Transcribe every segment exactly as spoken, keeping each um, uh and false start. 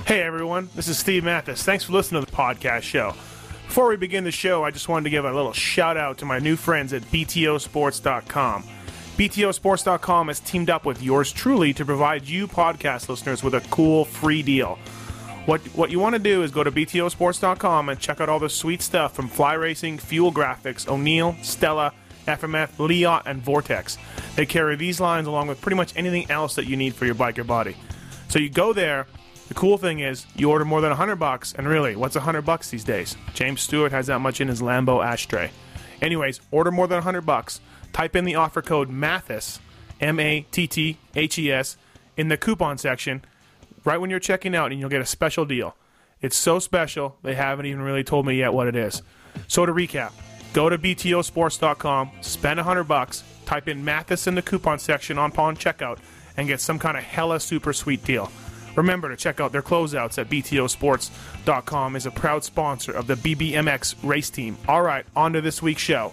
Hey everyone, this is Steve Mathis. Thanks for listening to the podcast show. Before we begin the show, I just wanted to give a little shout out to my new friends at B T O sports dot com. B T O sports dot com has teamed up with yours truly to provide you podcast listeners with a cool free deal. What what you want to do is go to B T O sports dot com and check out all the sweet stuff from Fly Racing, Fuel Graphics, O'Neill, Stella, F M F, Leot, and Vortex. They carry these lines along with pretty much anything else that you need for your bike or body. So you go there. The cool thing is, you order more than one hundred bucks, and really, what's one hundred bucks these days? James Stewart has that much in his Lambo ashtray. Anyways, order more than one hundred bucks. Type in the offer code MATHES, M A T T H E S, in the coupon section right when you're checking out, and you'll get a special deal. It's so special, they haven't even really told me yet what it is. So to recap, go to B T O sports dot com, spend one hundred bucks, type in MATHES in the coupon section upon checkout, and get some kind of hella super sweet deal. Remember to check out their closeouts at B T O sports dot com is a proud sponsor of the B B M X race team. All right, on to this week's show.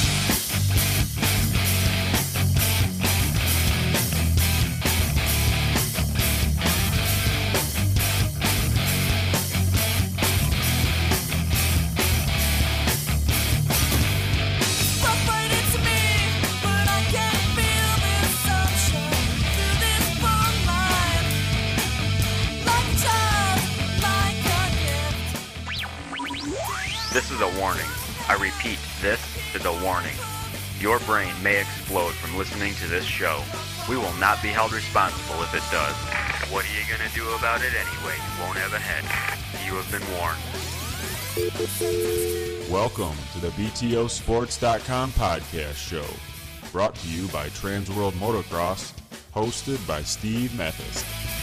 This is a warning. I repeat, this is a warning. Your brain may explode from listening to this show. We will not be held responsible if it does. What are you going to do about it anyway? You won't have a head. You have been warned. Welcome to the B T O sports dot com podcast show. Brought to you by Transworld Motocross. Hosted by Steve Mathis.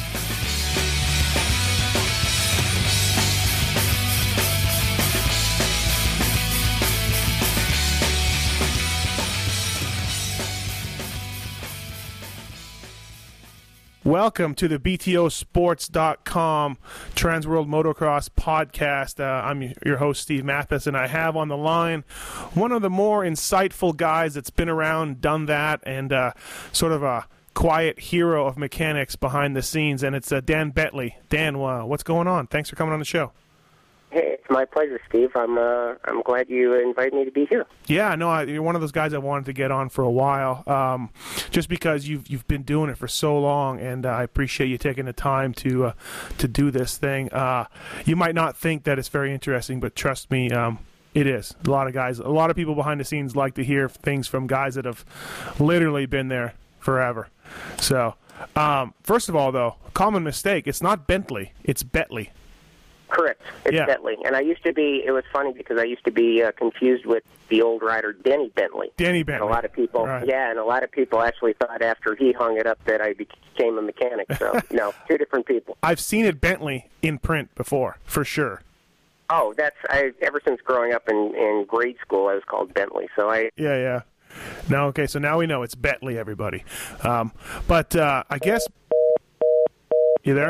Welcome to the B T O sports dot com Transworld Motocross podcast. Uh, I'm your host, Steve Mathis, and I have on the line one of the more insightful guys that's been around, done that, and uh, sort of a quiet hero of mechanics behind the scenes, and it's uh, Dan Bentley. Dan, uh, what's going on? Thanks for coming on the show. Hey, it's my pleasure, Steve. I'm uh, I'm glad you invited me to be here. Yeah, no, I, you're one of those guys I wanted to get on for a while, um, just because you've you've been doing it for so long, and uh, I appreciate you taking the time to uh, to do this thing. Uh, you might not think that it's very interesting, but trust me, um, it is. A lot of guys, a lot of people behind the scenes like to hear things from guys that have literally been there forever. So, um, first of all, though, common mistake. It's not Bentley. It's Bentley. Correct. It's yeah. Bentley. And I used to be, it was funny because I used to be uh, confused with the old rider Denny Bentley. Denny Bentley. And a lot of people, right. yeah, and a lot of people actually thought after he hung it up that I became a mechanic. So, no, two different people. I've seen it Bentley in print before, for sure. Oh, that's, I ever since growing up in, in grade school, I was called Bentley. So I... Yeah, yeah. No, okay, so now we know it's Bentley, everybody. Um, but uh, I guess... You there?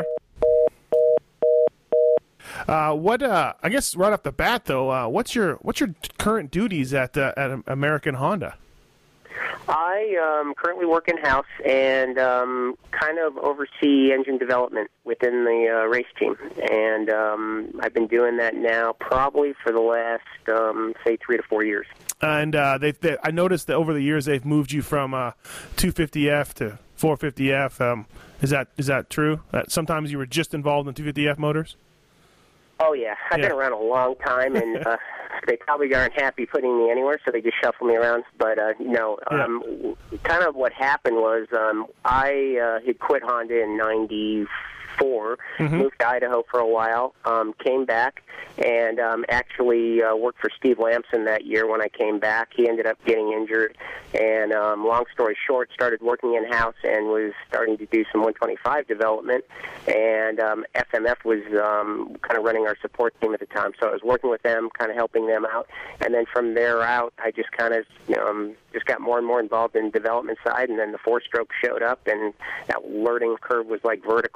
Uh, what? Uh, I guess right off the bat, though, uh, what's your what's your current duties at uh, at American Honda? I um, currently work in-house and um, kind of oversee engine development within the uh, race team. And um, I've been doing that now probably for the last, um, say, three to four years. And uh, they, they, I noticed that over the years they've moved you from uh, two fifty F to four fifty F. Um, is that is that true? That sometimes you were just involved in two fifty F motors? Oh, yeah. I've yeah. been around a long time, and uh, they probably aren't happy putting me anywhere, so they just shuffle me around. But, uh, you know, um, yeah. kind of what happened was um, I uh, had quit Honda in ninety-four, mm-hmm. moved to Idaho for a while, um, came back, and um, actually uh, worked for Steve Lamson that year when I came back. He ended up getting injured, and um, long story short, started working in-house and was starting to do some one twenty-five development, and um, F M F was um, kind of running our support team at the time, so I was working with them, kind of helping them out, and then from there out, I just kind of um, just got more and more involved in the development side, and then the four-stroke showed up, and that learning curve was like vertical, and it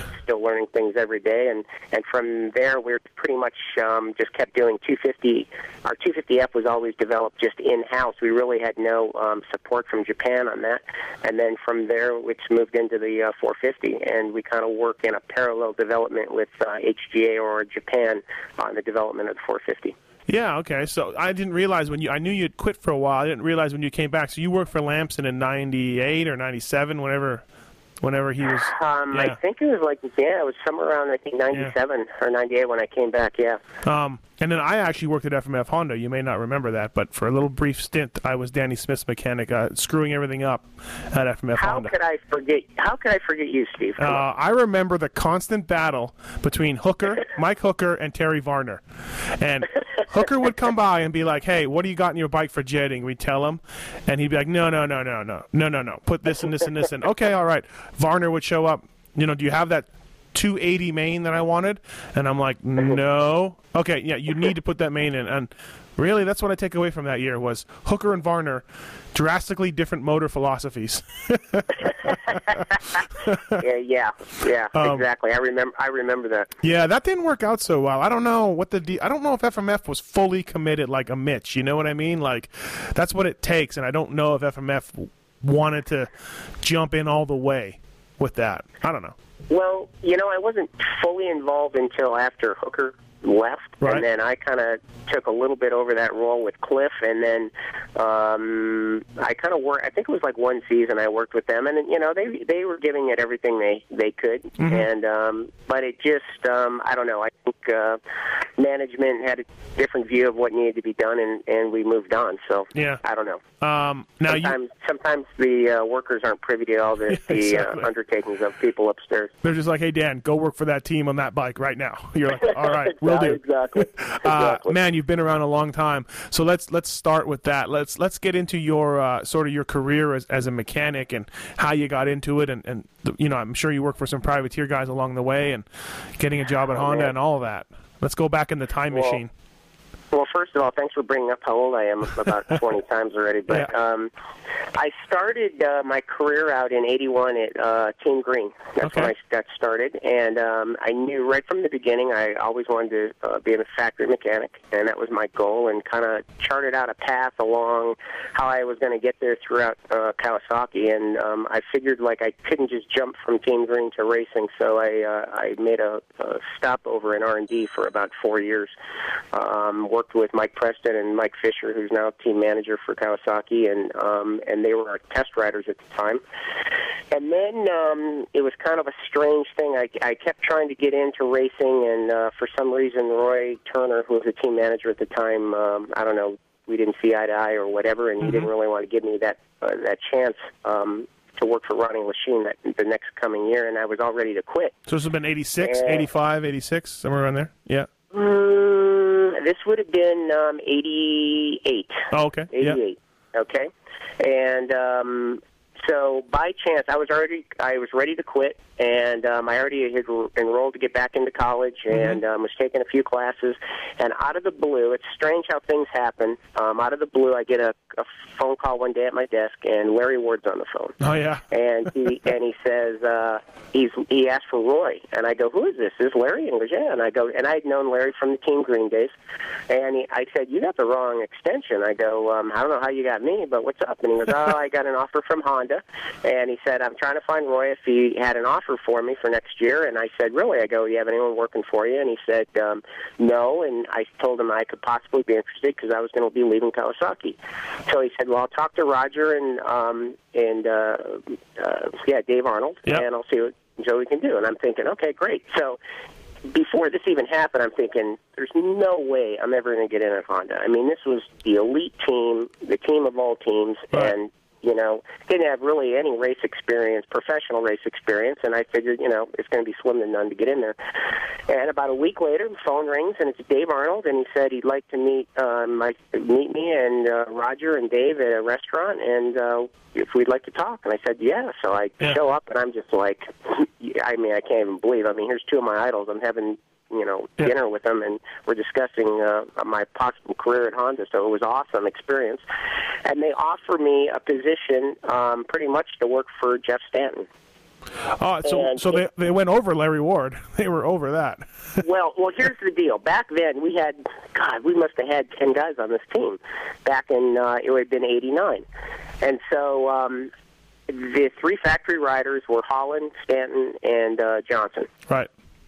uh, still learning things every day. And, and from there, we pretty much um, just kept doing two fifty. Our two fifty F was always developed just in-house. We really had no um, support from Japan on that. And then from there, we just moved into the uh, four fifty, and we kind of work in a parallel development with uh, H G A or Japan on the development of the four fifty. Yeah, okay. So I didn't realize when you, I knew you'd quit for a while. I didn't realize when you came back. So you worked for Lamson in ninety-eight or ninety-seven, whenever whenever he was. Um, yeah. I think it was like, yeah, it was somewhere around, I think, ninety-seven yeah. or ninety-eight when I came back, yeah. Um, and then I actually worked at F M F Honda. You may not remember that, but for a little brief stint, I was Danny Smith's mechanic, uh, screwing everything up at F M F how Honda. How could I forget? How could I forget you, Steve? Uh, I remember the constant battle between Hooker, Mike Hooker, and Terry Varner. And Hooker would come by and be like, "Hey, what do you got in your bike for jetting?" We'd tell him, and he'd be like, "No, no, no, no, no, no, no, no. Put this and this and this in." Okay, all right. Varner would show up. You know, do you have that two eighty main that I wanted? And I'm like, no. Okay, yeah, you need to put that main in. And really, that's what I take away from that year was Hooker and Varner, drastically different motor philosophies. yeah, yeah, yeah, um, exactly. I remember. I remember that. Yeah, that didn't work out so well. I don't know what the de- I don't know if F M F was fully committed like a Mitch. You know what I mean? Like, that's what it takes, and I don't know if F M F wanted to jump in all the way with that. I don't know. Well, you know, I wasn't fully involved until after Hooker left, right. And then I kind of took a little bit over that role with Cliff, and then um, I kind of worked. I think it was like one season I worked with them, and you know they they were giving it everything they they could, mm-hmm. and um, but it just um, I don't know. I think uh, management had a different view of what needed to be done, and, and we moved on. So yeah, I don't know. Um, now sometimes you... sometimes the uh, workers aren't privy to all the, yeah, exactly. the uh, undertakings of people upstairs. They're just like, "Hey Dan, go work for that team on that bike right now." You're like, "All right, we'll do." Exactly. Uh, man, you've been around a long time, so let's let's start with that. Let's let's get into your uh, sort of your career as, as a mechanic and how you got into it, and, and you know I'm sure you worked for some privateer guys along the way, and getting a job at oh, Honda man. and all of that. Let's go back in the time well, machine. Well, first of all, thanks for bringing up how old I am about twenty times already. But yeah. um, I started uh, my career out in eighty-one at uh, Team Green. That's okay. when I got started. And um, I knew right from the beginning I always wanted to uh, be a factory mechanic, and that was my goal, and kind of charted out a path along how I was going to get there throughout uh, Kawasaki. And um, I figured like I couldn't just jump from Team Green to racing, so I, uh, I made a, a stopover in R and D for about four years. Um, worked with Mike Preston and Mike Fisher, who's now team manager for Kawasaki, and um, and they were our test riders at the time. And then um, it was kind of a strange thing. I, I kept trying to get into racing, and uh, for some reason, Roy Turner, who was the team manager at the time, um, I don't know, we didn't see eye to eye or whatever, and mm-hmm. he didn't really want to give me that uh, that chance um, to work for Ronnie Lachine that the next coming year, and I was all ready to quit. So this has been eighty-six, and, eighty-five, eighty-six, somewhere around there? Yeah. Um, this would have been um, eighty-eight. Oh, okay. eighty-eight. Yeah. Okay. And um, so by chance, I was already I was ready to quit, and um, I already had enrolled to get back into college, and um, was taking a few classes. And out of the blue, it's strange how things happen. Um, out of the blue, I get a, a phone call one day at my desk, and Larry Ward's on the phone. Oh yeah. And he and he says uh, he's he asked for Roy, and I go, "Who is this? Is Larry?" And he goes, "Yeah." And I go, and I had known Larry from the Team Green days, and he, I said, "You got the wrong extension." I go, um, "I don't know how you got me, but what's up?" And he goes, "Oh, I got an offer from Honda," and he said, "I'm trying to find Roy if he had an offer for me for next year." And I said, "Really?" I go, "You have anyone working for you?" And he said, um, "No." And I told him I could possibly be interested because I was going to be leaving Kawasaki. So he said, "Well, I'll talk to Roger and um, and uh, uh, yeah, Dave Arnold, yep. and I'll see what Joey can do." And I'm thinking, okay, great. So before this even happened, I'm thinking, there's no way I'm ever going to get in at Honda. I mean, this was the elite team, the team of all teams, right. and you know, didn't have really any race experience, professional race experience, and I figured, you know, it's going to be slim to none to get in there. And about a week later, the phone rings, and it's Dave Arnold, and he said he'd like to meet uh, my, meet me and uh, Roger and Dave at a restaurant, and uh, if we'd like to talk. And I said, yeah. So I yeah. show up, and I'm just like, I mean, I can't even believe. I mean, here's two of my idols. I'm having you know, yeah. dinner with them, and we're discussing uh, my possible career at Honda. So it was an awesome experience. And they offer me a position um, pretty much to work for Jeff Stanton. Oh, so And so it- they they went over Larry Ward. They were over that. well, well, here's the deal. Back then, we had, God, we must have had ten guys on this team. Back in, uh, it would have been eighty-nine. And so um, the three factory riders were Holland, Stanton, and uh, Johnson. Right.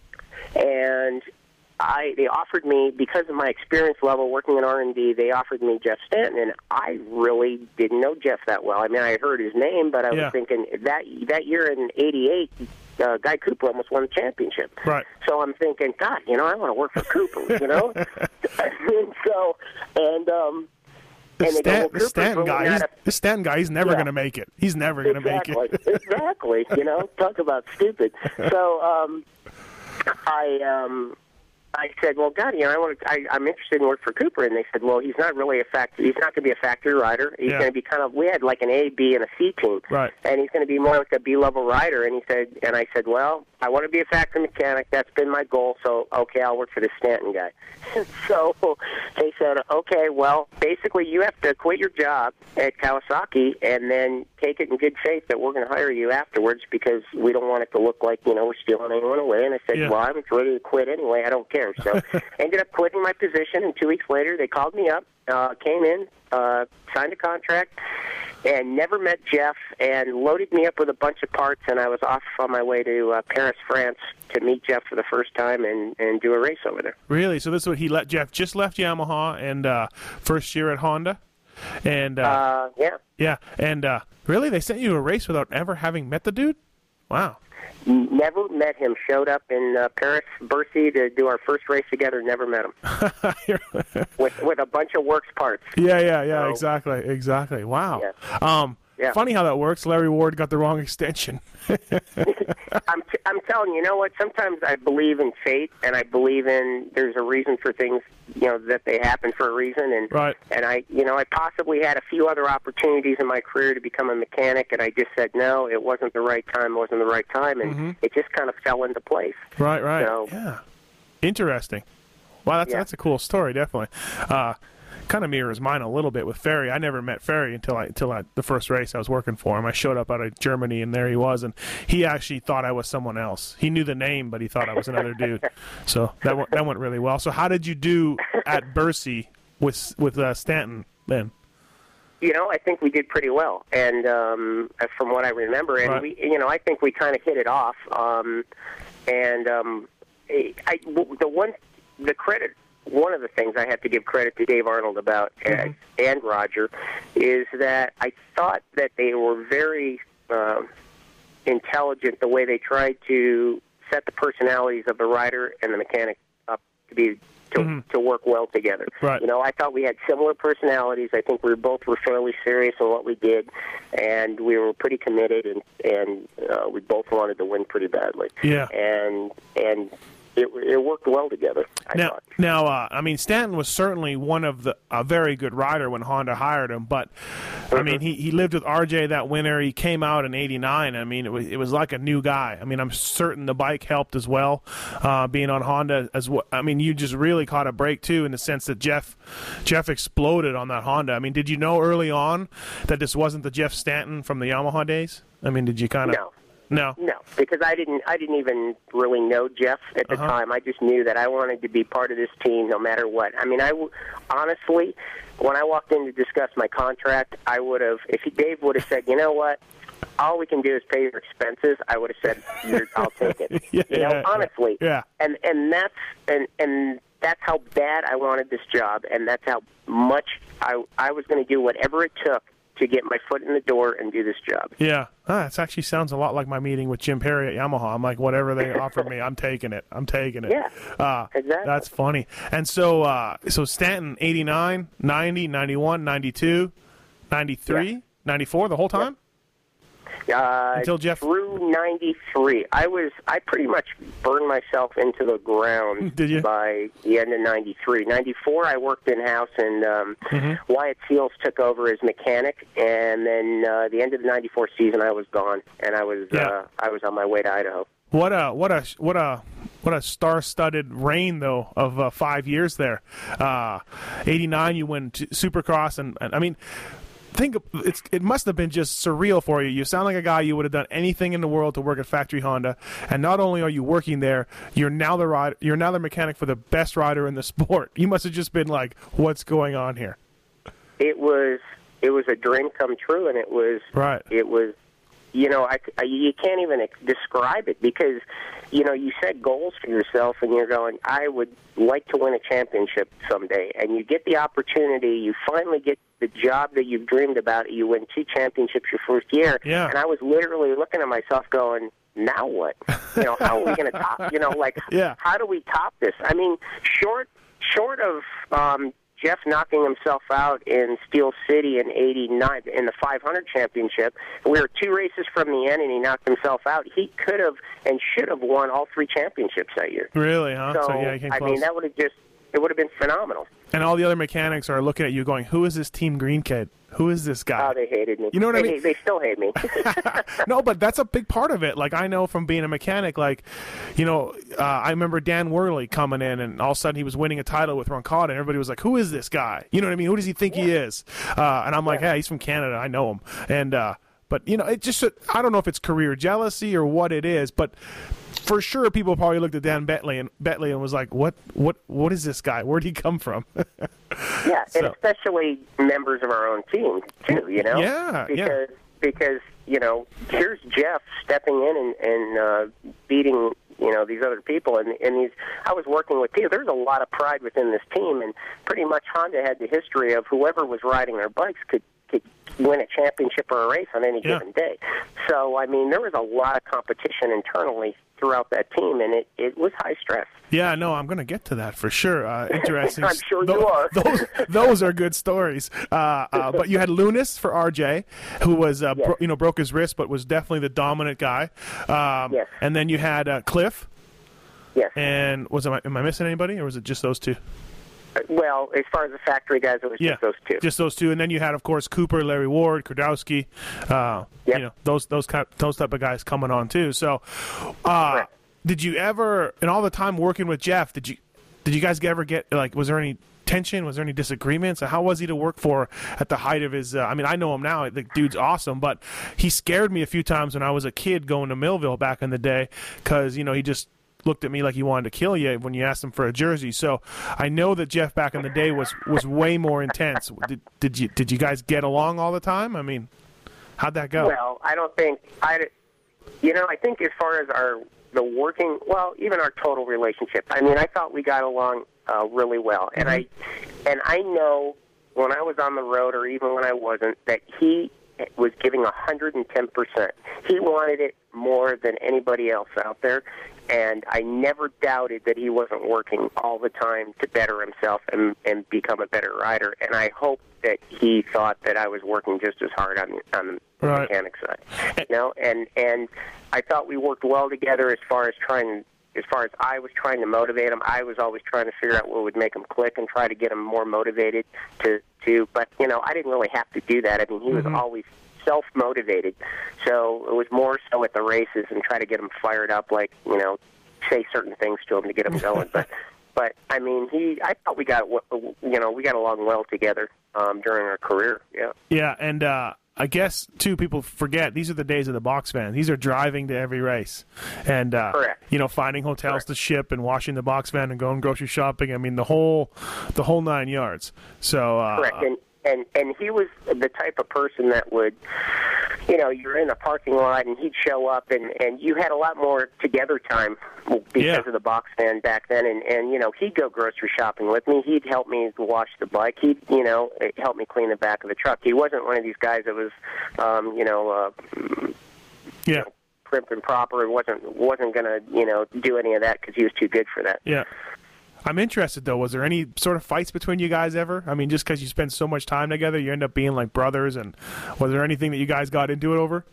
And I, they offered me, because of my experience level working in R and D, they offered me Jeff Stanton, and I really didn't know Jeff that well. I mean, I had heard his name, but I Yeah. was thinking that that year in eighty-eight, uh, Guy Cooper almost won the championship. Right. So I'm thinking, God, you know, I want to work for Cooper, you know? and so, and, um, The, and they go, Stan, well, the Cooper's Stanton really guy, not he's, a- the Stanton guy, he's never Yeah. going to make it. He's never going to exactly, make it. exactly, you know, talk about stupid. So, um, I, um, I said, well, God, you know, I want to, I, I'm interested in work for Cooper. And they said, well, he's not really a factory, he's not going to be a factory rider. He's Yeah. going to be kind of, we had like an A, B, and a C team. Right. And he's going to be more like a B-level rider. And he said, and I said, well, I want to be a factory mechanic. That's been my goal. So, okay, I'll work for the Stanton guy. So they said, okay, well, basically you have to quit your job at Kawasaki and then take it in good faith that we're going to hire you afterwards because we don't want it to look like, you know, we're stealing anyone away. And I said, Yeah. well, I'm ready to quit anyway. I don't care. So ended up quitting my position, and two weeks later they called me up, uh, came in, uh, signed a contract, and never met Jeff, and loaded me up with a bunch of parts, and I was off on my way to uh, Paris, France, to meet Jeff for the first time and, and do a race over there. Really? So this is what he let Jeff just left Yamaha and uh, first year at Honda, and uh, Uh, yeah. yeah, and uh, really they sent you a race without ever having met the dude? Wow. Never met him. Showed up in uh, Paris, Bercy, to do our first race together. Never met him. with with a bunch of works parts. Yeah, yeah, yeah, So- exactly, exactly. Wow. Yeah. Um, Yeah. Funny how that works. Larry Ward got the wrong extension. I'm t- I'm telling you, you know what? Sometimes I believe in fate, and I believe in there's a reason for things, you know, that they happen for a reason. And Right. and I, you know, I possibly had a few other opportunities in my career to become a mechanic, and I just said no, it wasn't the right time, it wasn't the right time, and Mm-hmm. it just kind of fell into place. Right, right. So- Yeah. Interesting. Wow, that's Yeah. that's a cool story, definitely. Uh, kind of mirrors mine a little bit with Ferry. I never met Ferry until I until I, the first race I was working for him. I showed up out of Germany, and there he was, and he actually thought I was someone else. He knew the name, but he thought I was another dude. So that went, that went really well. So how did you do at Bercy with with uh, Stanton then? You know, I think we did pretty well, and um, from what I remember, and Right. we, you know, I think we kind of hit it off. Um, and um, I, the one, the credit, one of the things I have to give credit to Dave Arnold about, Mm-hmm. uh, and Roger, is that I thought that they were very uh, intelligent the way they tried to set the personalities of the rider and the mechanic up to be. To, to work well together. Right. You know, I thought we had similar personalities. I think we were both were fairly serious in what we did, and we were pretty committed, and and uh, we both wanted to win pretty badly. Yeah. And and it it worked well together, I Now, thought. now, uh, I mean, Stanton was certainly one of the a very good rider when Honda hired him. But I mean, he, he lived with R J that winter. He came out in eighty-nine. I mean, it was it was like a new guy. I mean, I'm certain the bike helped as well, uh, being on Honda as well. I mean, you just really caught a break too, in the sense that Jeff Jeff exploded on that Honda. I mean, did you know early on that this wasn't the Jeff Stanton from the Yamaha days? I mean, did you kind of No. no? No, because I didn't. I didn't even really know Jeff at the Uh-huh. time. I just knew that I wanted to be part of this team, no matter what. I mean, I w- honestly, when I walked in to discuss my contract, I would have. If he, Dave would have said, "You know what? All we can do is pay your expenses," I would have said, "You're- "I'll take it." Yeah, you know, yeah, honestly. yeah. And and that's and and that's how bad I wanted this job, and that's how much I I was going to do whatever it took to get my foot in the door and do this job. Yeah, ah, it actually sounds a lot like my meeting with Jim Perry at Yamaha. I'm like, whatever they offer me, I'm taking it. I'm taking it. Yeah, uh, exactly. That's funny. And so, uh, so Stanton, eighty-nine, ninety, ninety-one, ninety-two, ninety-three, Yeah. ninety-four, the whole time? Uh, Until Jeff- through ninety-three, I was I pretty much burned myself into the ground. Did you? By the end of ninety-three, ninety-four, I worked in house, and um, Mm-hmm. Wyatt Seals took over as mechanic. And then uh, the end of the ninety-four season, I was gone, and I was Yeah. uh, I was on my way to Idaho. What a what a what a what a star-studded reign though of uh, five years there. Uh, eighty-nine, you win t- Supercross, and, and I mean, think it's it must have been just surreal for you. You sound like a guy you would have done anything in the world to work at Factory Honda, and not only are you working there, you're now the ride, you're now the mechanic for the best rider in the sport. You must have just been like, "What's going on here?" It was it was a dream come true, and it was right. It was, you know, I, I you can't even describe it because, you know, you set goals for yourself, and you're going, I would like to win a championship someday, and you get the opportunity, you finally get the job that you've dreamed about, you win two championships your first year, yeah. and I was literally looking at myself going, now what? You know, how are we going to top, you know, like, yeah. how do we top this? I mean, short, short of um, Jeff knocking himself out in Steel City in eighty-nine in the five hundred championship, we were two races from the end, and he knocked himself out. He could have and should have won all three championships that year. Really, huh? So, so yeah, he came I close. mean, that would have just, it would have been phenomenal. And all the other mechanics are looking at you going, who is this Team Green kid? Who is this guy? Oh, they hated me. You know what they, I mean? They still hate me. No, but that's a big part of it. Like, I know from being a mechanic, like, you know, uh, I remember Dan Worley coming in, and all of a sudden he was winning a title with Roncada, and everybody was like, who is this guy? You know what I mean? Who does he think yeah. he is? Uh, and I'm like, yeah. hey, he's from Canada. I know him. And, uh, but, you know, it just, I don't know if it's career jealousy or what it is, but for sure people probably looked at Dan Bentley and Bentley and was like, what, what, what is this guy? Where'd he come from? Yeah, so. And especially members of our own team too. You know, yeah, because yeah. because you know, here's Jeff stepping in and, and uh, beating you know these other people, and and these. I was working with people. There's a lot of pride within this team, and pretty much Honda had the history of whoever was riding their bikes could could win a championship or a race on any yeah. given day. So I mean, there was a lot of competition internally throughout that team, and it, it was high stress. Yeah, no, I'm going to get to that for sure. Uh, interesting. I'm sure those, you are. those, those are good stories. Uh, uh, but you had Lunas for R J, who was, uh, yes. bro- you know, broke his wrist, but was definitely the dominant guy. Um, yes. And then you had uh, Cliff. Yes. And was I, am I missing anybody, or was it just those two? Well, as far as the factory guys, it was yeah, just those two. Just those two, and then you had, of course, Cooper, Larry Ward, Kordowski. Uh, yep. You know, those those kind, those type of guys coming on too. So, uh, did you ever, in all the time working with Jeff, did you did you guys ever get like? Was there any tension? Was there any disagreements? How was he to work for at the height of his? Uh, I mean, I know him now. The dude's awesome, but he scared me a few times when I was a kid going to Millville back in the day because you know he just looked at me like he wanted to kill you when you asked him for a jersey. So I know that Jeff back in the day was, was way more intense. Did, did you did you guys get along all the time? I mean, how'd that go? Well, I don't think I. You know, I think as far as our the working, well, even our total relationship. I mean, I thought we got along uh, really well, and mm-hmm. I and I know when I was on the road or even when I wasn't that he was giving one hundred ten percent. He wanted it more than anybody else out there. And I never doubted that he wasn't working all the time to better himself and, and become a better rider. And I hope that he thought that I was working just as hard on the, on the right. mechanic side. You know, and and I thought we worked well together as far as trying. As far as I was trying to motivate him, I was always trying to figure out what would make him click and try to get him more motivated to to. But you know, I didn't really have to do that. I mean, he was mm-hmm. always self-motivated, so it was more so at the races and try to get him fired up, like, you know, say certain things to him to get him going. but, but I mean, he, I thought we got, you know, we got along well together um, during our career. Yeah. Yeah, and uh, I guess too, people forget these are the days of the box van. These are driving to every race, and uh, Correct. you know, finding hotels Correct. to ship and washing the box van and going grocery shopping. I mean, the whole, the whole nine yards. So uh, correct. And, and and he was the type of person that would, you know, you're in a parking lot and he'd show up and, and you had a lot more together time because yeah. of the box van back then. And, and, you know, he'd go grocery shopping with me. He'd help me wash the bike. He'd, you know, help me clean the back of the truck. He wasn't one of these guys that was, um, you know, uh, yeah. you know, prim and proper and wasn't, wasn't going to, you know, do any of that because he was too good for that. Yeah. I'm interested, though. Was there any sort of fights between you guys ever? I mean, just because you spend so much time together, you end up being like brothers. And was there anything that you guys got into it over?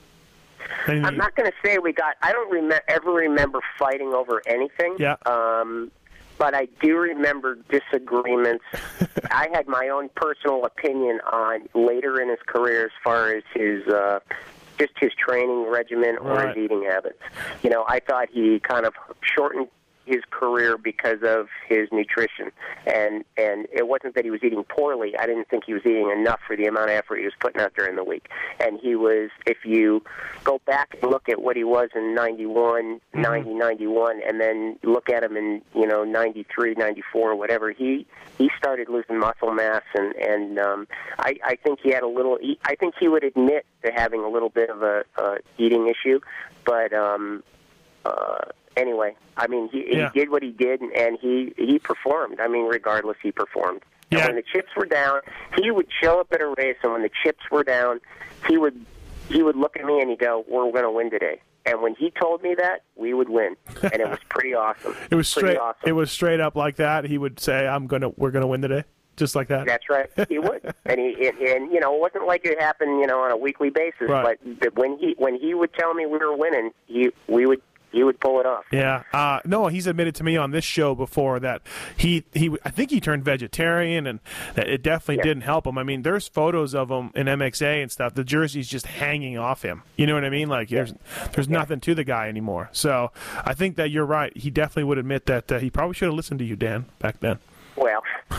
Anything I'm you... not going to say we got. I don't rem- ever remember fighting over anything. Yeah. Um, but I do remember disagreements. I had my own personal opinion on later in his career as far as his. Uh, just his training regimen or right. his eating habits. You know, I thought he kind of shortened his career because of his nutrition, and and it wasn't that he was eating poorly. I didn't think he was eating enough for the amount of effort he was putting out during the week. And he was, if you go back and look at what he was in ninety-one, mm-hmm. ninety, ninety-one, and then look at him in, you know, ninety-three, ninety-four, whatever, he he started losing muscle mass, and and um, I I think he had a little. I think he would admit to having a little bit of a uh, eating issue, but. Um, uh, Anyway, I mean, he, yeah. he did what he did, and, and he, he performed. I mean, regardless, he performed. And yeah. when the chips were down, he would show up at a race, and when the chips were down, he would he would look at me and he'd go, "We're going to win today." And when he told me that, we would win, and it was pretty awesome. It was pretty straight. Awesome. It was straight up like that. He would say, "I'm gonna, we're gonna win today," just like that. That's right. He would, and he and, and you know, it wasn't like it happened, you know, on a weekly basis. Right. But, but when he when he would tell me we were winning, he we would. He would pull it off. Yeah. Uh, no, he's admitted to me on this show before that he, he I think he turned vegetarian, and that it definitely yeah. didn't help him. I mean, there's photos of him in M X A and stuff. The jersey's just hanging off him. You know what I mean? Like, yeah. there's there's yeah. nothing to the guy anymore. So I think that you're right. He definitely would admit that uh, he probably should have listened to you, Dan, back then. Well,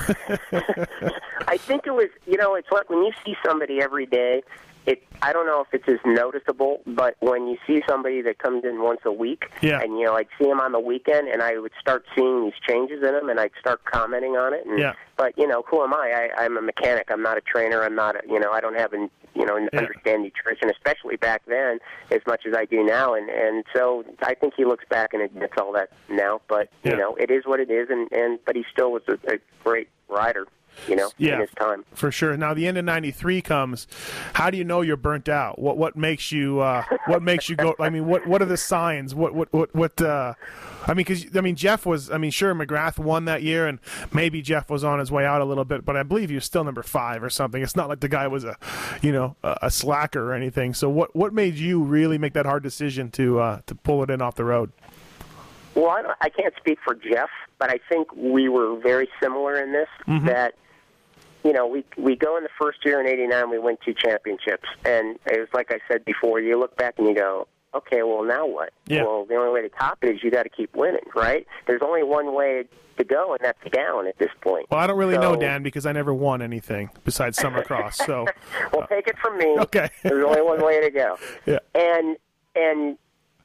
I think it was, you know, it's like when you see somebody every day, It, I don't know if it's as noticeable, but when you see somebody that comes in once a week, yeah. and, you know, I'd see him on the weekend, and I would start seeing these changes in him, and I'd start commenting on it. And, yeah. But, you know, who am I? I? I'm a mechanic. I'm not a trainer. I'm not, a, you know, I don't have, an, you know, yeah. understand nutrition, especially back then, as much as I do now. And, and so I think he looks back and admits all that now. But, yeah. you know, it is what it is, and, and but he still was a, a great rider. You know, yeah, in his time. For sure. Now the end of ninety-three comes. How do you know you're burnt out? What what makes you uh, what makes you go? I mean, what what are the signs? What what what what? Uh, I mean, because I mean, Jeff was. I mean, sure, McGrath won that year, and maybe Jeff was on his way out a little bit, but I believe he was still number five or something. It's not like the guy was a, you know, a, a slacker or anything. So what what made you really make that hard decision to uh, to pull it in off the road? Well, I, don't, I can't speak for Jeff, but I think we were very similar in this. Mm-hmm. That. You know, we we go in the first year in eighty-nine, we win two championships. And it was like I said before, you look back and you go, okay, well, now what? Yeah. Well, the only way to top it is you got to keep winning, right? There's only one way to go, and that's down at this point. Well, I don't really so, know, Dan, because I never won anything besides Summer Cross. So, well, take it from me. Okay. There's only one way to go. Yeah. And and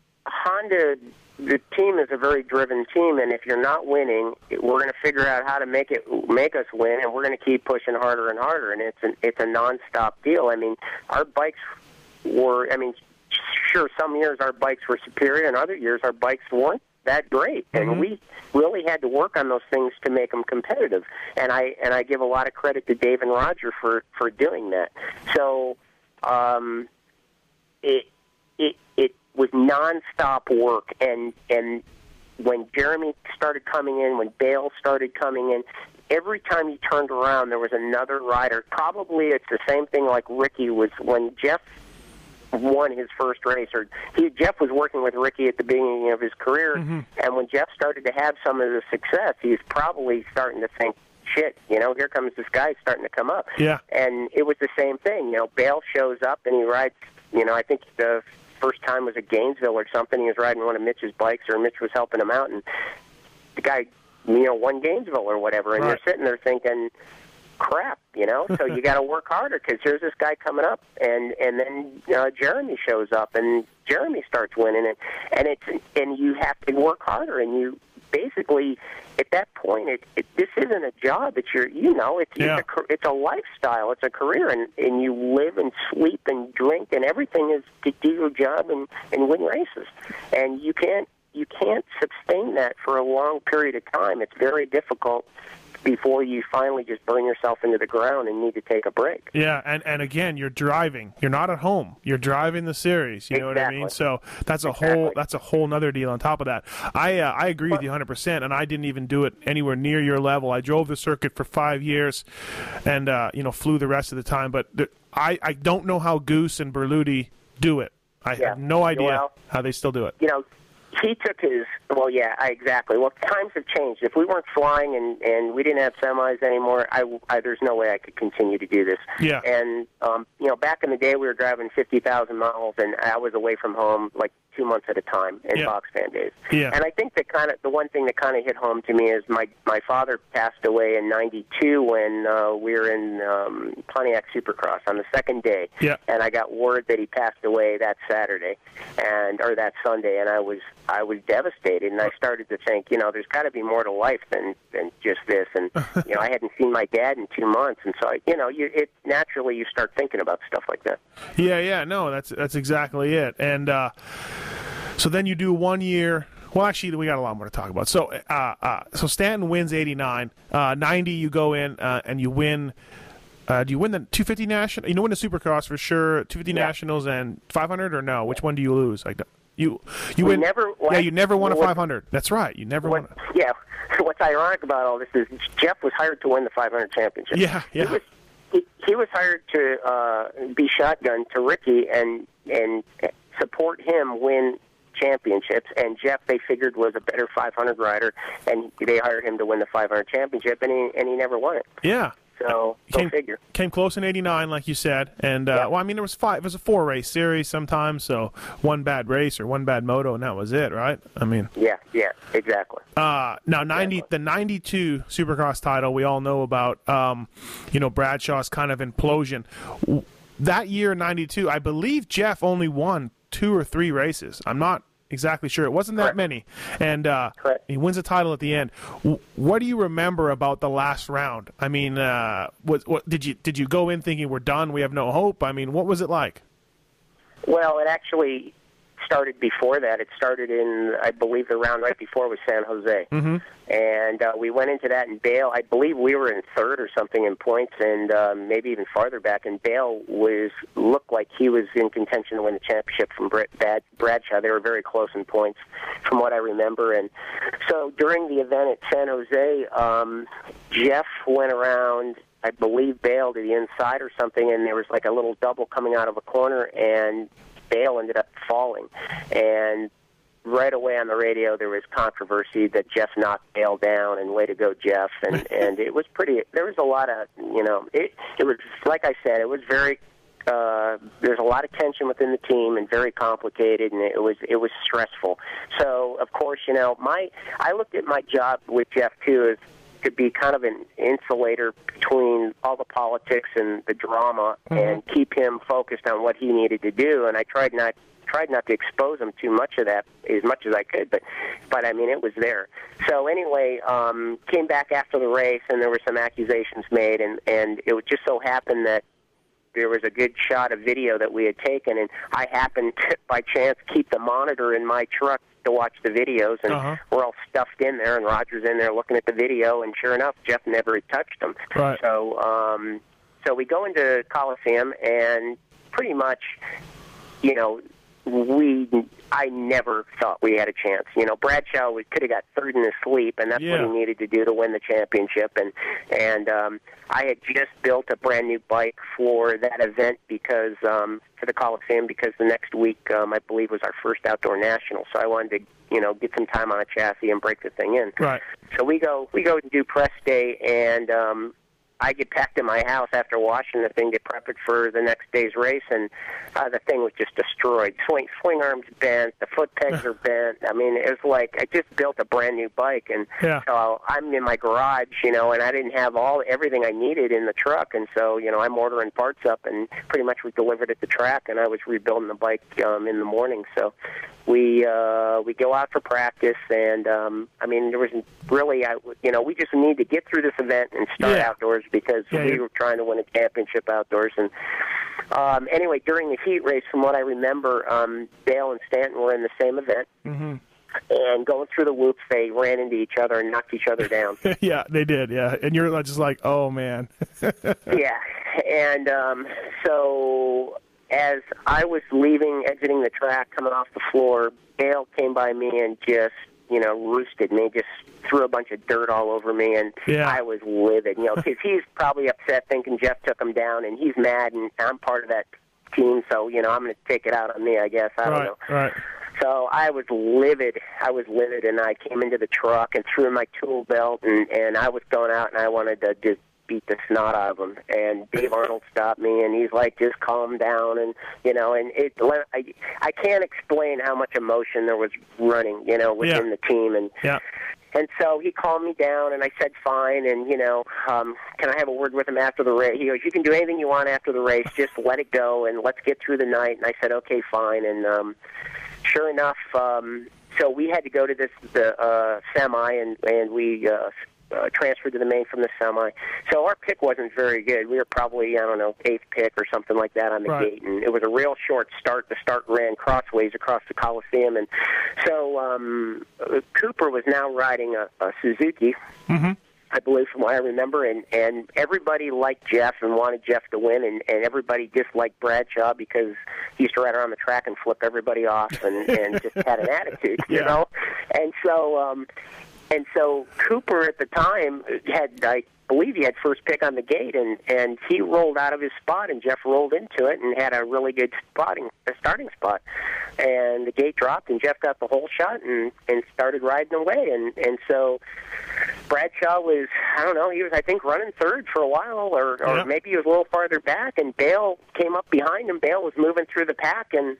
Honda, the team is a very driven team, and if you're not winning, we're going to figure out how to make it make us win, and we're going to keep pushing harder and harder. And it's an it's a nonstop deal. I mean, our bikes were. I mean, sure, some years our bikes were superior, and other years our bikes weren't that great, and mm-hmm. we really had to work on those things to make them competitive. And I and I give a lot of credit to Dave and Roger for for doing that. So, um, it it it. was nonstop work, and and when Jeremy started coming in, when Bale started coming in, every time you turned around, there was another rider. Probably it's the same thing like Ricky was when Jeff won his first race, or he Jeff was working with Ricky at the beginning of his career, mm-hmm. and when Jeff started to have some of the success, he's probably starting to think, shit, you know, here comes this guy starting to come up. Yeah. And it was the same thing. You know, Bale shows up and he rides, you know, I think the first time was at Gainesville or something. He was riding one of Mitch's bikes, or Mitch was helping him out, and the guy, you know, won Gainesville or whatever, and right. you're sitting there thinking, crap, you know, so you got to work harder because here's this guy coming up, and and then uh, Jeremy shows up, and Jeremy starts winning it, and it's and you have to work harder, and you basically at that point, it, it this isn't a job. It's your, you know, it's yeah. it's, a, it's a lifestyle. It's a career, and, and you live and sleep and drink, and everything is to do your job and, and win races. And you can't you can't sustain that for a long period of time. It's very difficult before you finally just burn yourself into the ground and need to take a break. Yeah, and, and again, you're driving. You're not at home. You're driving the series. You exactly. know what I mean? So that's a exactly. whole that's a whole nother deal on top of that. I uh, I agree with you one hundred percent, and I didn't even do it anywhere near your level. I drove the circuit for five years and, uh, you know, flew the rest of the time. But the, I, I don't know how Goose and Berluti do it. I yeah. have no idea well, how they still do it. You know, he took his, well, yeah, I, exactly. Well, times have changed. If we weren't flying and, and we didn't have semis anymore, I, I, there's no way I could continue to do this. Yeah. And, um, you know, back in the day, we were driving fifty thousand miles, and I was away from home like two months at a time in yeah. box fan days. Yeah. And I think that kind of the one thing that kind of hit home to me is my my father passed away in ninety-two when uh, we were in um, Pontiac Supercross on the second day. Yeah. And I got word that he passed away that Saturday, and or that Sunday, and I was I was devastated, and I started to think, you know, there's got to be more to life than than just this, and you know, I hadn't seen my dad in two months, and so I, you know, you it naturally you start thinking about stuff like that. Yeah, yeah, no, that's that's exactly it, and uh, so then you do one year. Well, actually, we got a lot more to talk about. So, uh, uh, so Stanton wins eighty-nine, uh, ninety. You go in uh, and you win. Uh, do you win the two fifty national? You win the Supercross for sure. two fifty yeah. nationals and five hundred, or no? Which one do you lose? Like you, you we win. Never, yeah, you never won a five hundred. That's right. You never what, won. A, yeah. What's ironic about all this is Jeff was hired to win the five hundred championship. Yeah, yeah. He was, he, he was hired to uh, be shotgun to Ricky and and support him win championships, and Jeff, they figured, was a better five hundred rider, and they hired him to win the five hundred championship, and he and he never won it. Yeah. So go came, figure. Came close in eighty-nine, like you said, and uh, yeah. well, I mean, there was five. It was a four race series sometimes, so one bad race or one bad moto, and that was it, right? I mean. Yeah. Yeah. Exactly. Uh, now ninety, exactly. the ninety-two Supercross title we all know about. Um, you know, Bradshaw's kind of implosion. That year, ninety-two, I believe Jeff only won two or three races. I'm not exactly sure. It wasn't that Correct. many, and uh, Correct. he wins the title at the end. What do you remember about the last round? I mean, uh, what, what did you did you go in thinking we're done, we have no hope? I mean, what was it like? Well, it actually started before that. It started in, I believe, the round right before was San Jose. Mm-hmm. And uh, we went into that, and Bale, I believe we were in third or something in points, and uh, maybe even farther back, and Bale was looked like he was in contention to win the championship from Brad, Brad, Bradshaw. They were very close in points from what I remember. And so during the event at San Jose, um, Jeff went around, I believe, Bale to the inside or something, and there was like a little double coming out of a corner, and Bale ended up falling. And right away on the radio there was controversy that Jeff knocked Bale down, and way to go, Jeff. And and it was pretty, there was a lot of, you know, it, it was, like I said, it was very, uh, there's a lot of tension within the team and very complicated, and it was it was stressful. So, of course, you know, my I looked at my job with Jeff, too, as to be kind of an insulator between all the politics and the drama, mm-hmm. and keep him focused on what he needed to do. And I tried not tried not to expose him too much of that, as much as I could, but but I mean, it was there. So anyway, um, came back after the race, and there were some accusations made, and and it just so happened that there was a good shot of video that we had taken, and I happened to, by chance, keep the monitor in my truck to watch the videos, and uh-huh. we're all stuffed in there, and Roger's in there looking at the video, and sure enough, Jeff never had touched them. Right. So, um, so we go into Coliseum, and pretty much, you know, we, I never thought we had a chance. You know, Bradshaw could have got third in his sleep, and that's yeah. what he needed to do to win the championship. And and um, I had just built a brand new bike for that event because um, for the Coliseum, because the next week, um, I believe, was our first outdoor national. So I wanted to, you know, get some time on a chassis and break the thing in. Right. So we go we go and do press day, and um, I get packed in my house after washing the thing to prep it for the next day's race, and uh, the thing was just destroyed. Swing, swing arms bent, the foot pegs are bent. I mean, it was like I just built a brand new bike, and yeah. so I'm in my garage, you know, and I didn't have all everything I needed in the truck, and so, you know, I'm ordering parts up, and pretty much we delivered at the track, and I was rebuilding the bike um, in the morning. So we uh, we go out for practice, and um, I mean, there was really, I, you know, we just need to get through this event and start yeah. outdoors, because yeah, we yeah. were trying to win a championship outdoors. And um, anyway, during the heat race, from what I remember, um, Dale and Stanton were in the same event. Mm-hmm. And going through the whoops, they ran into each other and knocked each other down. yeah, they did, yeah. And you're just like, oh, man. yeah. And um, so as I was leaving, exiting the track, coming off the floor, Dale came by me and just, you know, roosted me, just threw a bunch of dirt all over me, and yeah. I was livid, you know, because he's probably upset thinking Jeff took him down, and he's mad, and I'm part of that team, so, you know, I'm going to take it out on me, I guess. I don't right, know. Right. So I was livid. I was livid, and I came into the truck and threw in my tool belt, and, and I was going out, and I wanted to just beat the snot out of him. And Dave Arnold stopped me, and he's like, just calm down. And, you know, and it, I, I can't explain how much emotion there was running, you know, within yeah. the team. And yeah. And so he calmed me down, and I said, fine, and, you know, um, can I have a word with him after the race? He goes, you can do anything you want after the race, just let it go, and let's get through the night. And I said, okay, fine. And um, sure enough, um, so we had to go to this the uh, semi, and, and we uh, uh, transferred to the main from the semi. So our pick wasn't very good. We were probably, I don't know, eighth pick or something like that on the right. gate, and it was a real short start. The start ran crossways across the Coliseum, and so um, Cooper was now riding a, a Suzuki, mm-hmm. I believe, from what I remember, and, and everybody liked Jeff and wanted Jeff to win, and, and everybody disliked Bradshaw because he used to ride around the track and flip everybody off and, and just had an attitude, you yeah. know? And so um, and so Cooper at the time had, I believe he had first pick on the gate, and, and he rolled out of his spot, and Jeff rolled into it and had a really good spotting, a starting spot. And the gate dropped, and Jeff got the whole shot and, and started riding away. And, and so Bradshaw was, I don't know, he was, I think, running third for a while, or, or yeah. maybe he was a little farther back, and Bale came up behind him. Bale was moving through the pack and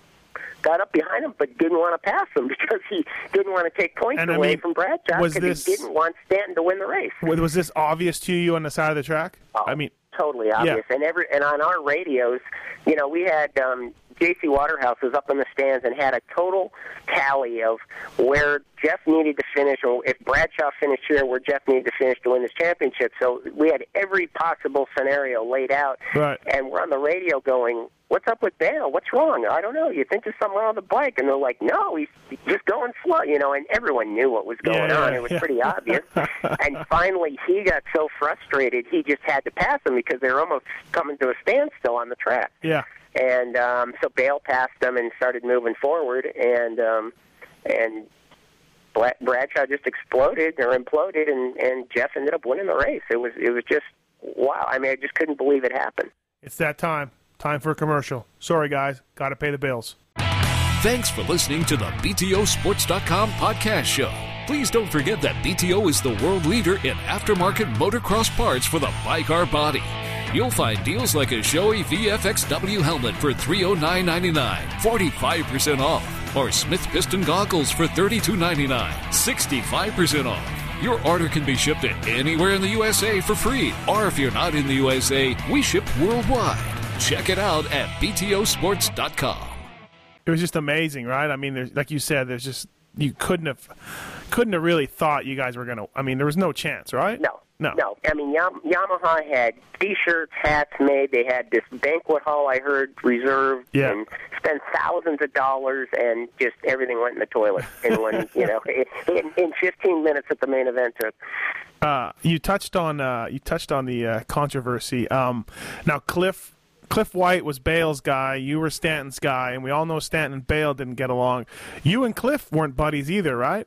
got up behind him, but didn't want to pass him because he didn't want to take points and, away I mean, from Bradshaw because this, he didn't want Stanton to win the race. Was this obvious to you on the side of the track? Oh, I mean, totally obvious. Yeah. And every and on our radios, you know, we had um, J C Waterhouse was up in the stands and had a total tally of where Jeff needed to finish, or if Bradshaw finished here, where Jeff needed to finish to win this championship. So we had every possible scenario laid out, right. and we're on the radio going, what's up with Bale? What's wrong? I don't know. You think there's something wrong with the bike? And they're like, no, he's just going slow, you know, and everyone knew what was going yeah, on. Yeah, it was yeah. pretty obvious. And finally, he got so frustrated, he just had to pass him because they were almost coming to a standstill on the track. Yeah. And um, so Bale passed them and started moving forward, and um, and Bradshaw just exploded or imploded, and, and Jeff ended up winning the race. It was it was just wow. I mean, I just couldn't believe it happened. It's that time. Time for a commercial. Sorry, guys. Got to pay the bills. Thanks for listening to the B T O Sports dot com podcast show. Please don't forget that B T O is the world leader in aftermarket motocross parts for the bike or body. You'll find deals like a Shoei V F X W helmet for three hundred nine dollars and ninety-nine cents, forty-five percent off, or Smith Piston goggles for thirty-two ninety-nine, sixty-five percent off. Your order can be shipped to anywhere in the U S A for free, or if you're not in the U S A, we ship worldwide. Check it out at B T O Sports dot com. It was just amazing, right? I mean, there's, like you said, there's just you couldn't have couldn't have really thought you guys were gonna. I mean, there was no chance, right? No, no, no. I mean, Yam- Yamaha had T-shirts, hats made. They had this banquet hall I heard reserved, yeah. and spent thousands of dollars, and just everything went in the toilet. And when you know, in, in fifteen minutes at the main event took. Uh, you touched on uh, you touched on the uh, controversy. Um, now, Cliff. Cliff White was Bale's guy, you were Stanton's guy, and we all know Stanton and Bale didn't get along. You and Cliff weren't buddies either, right?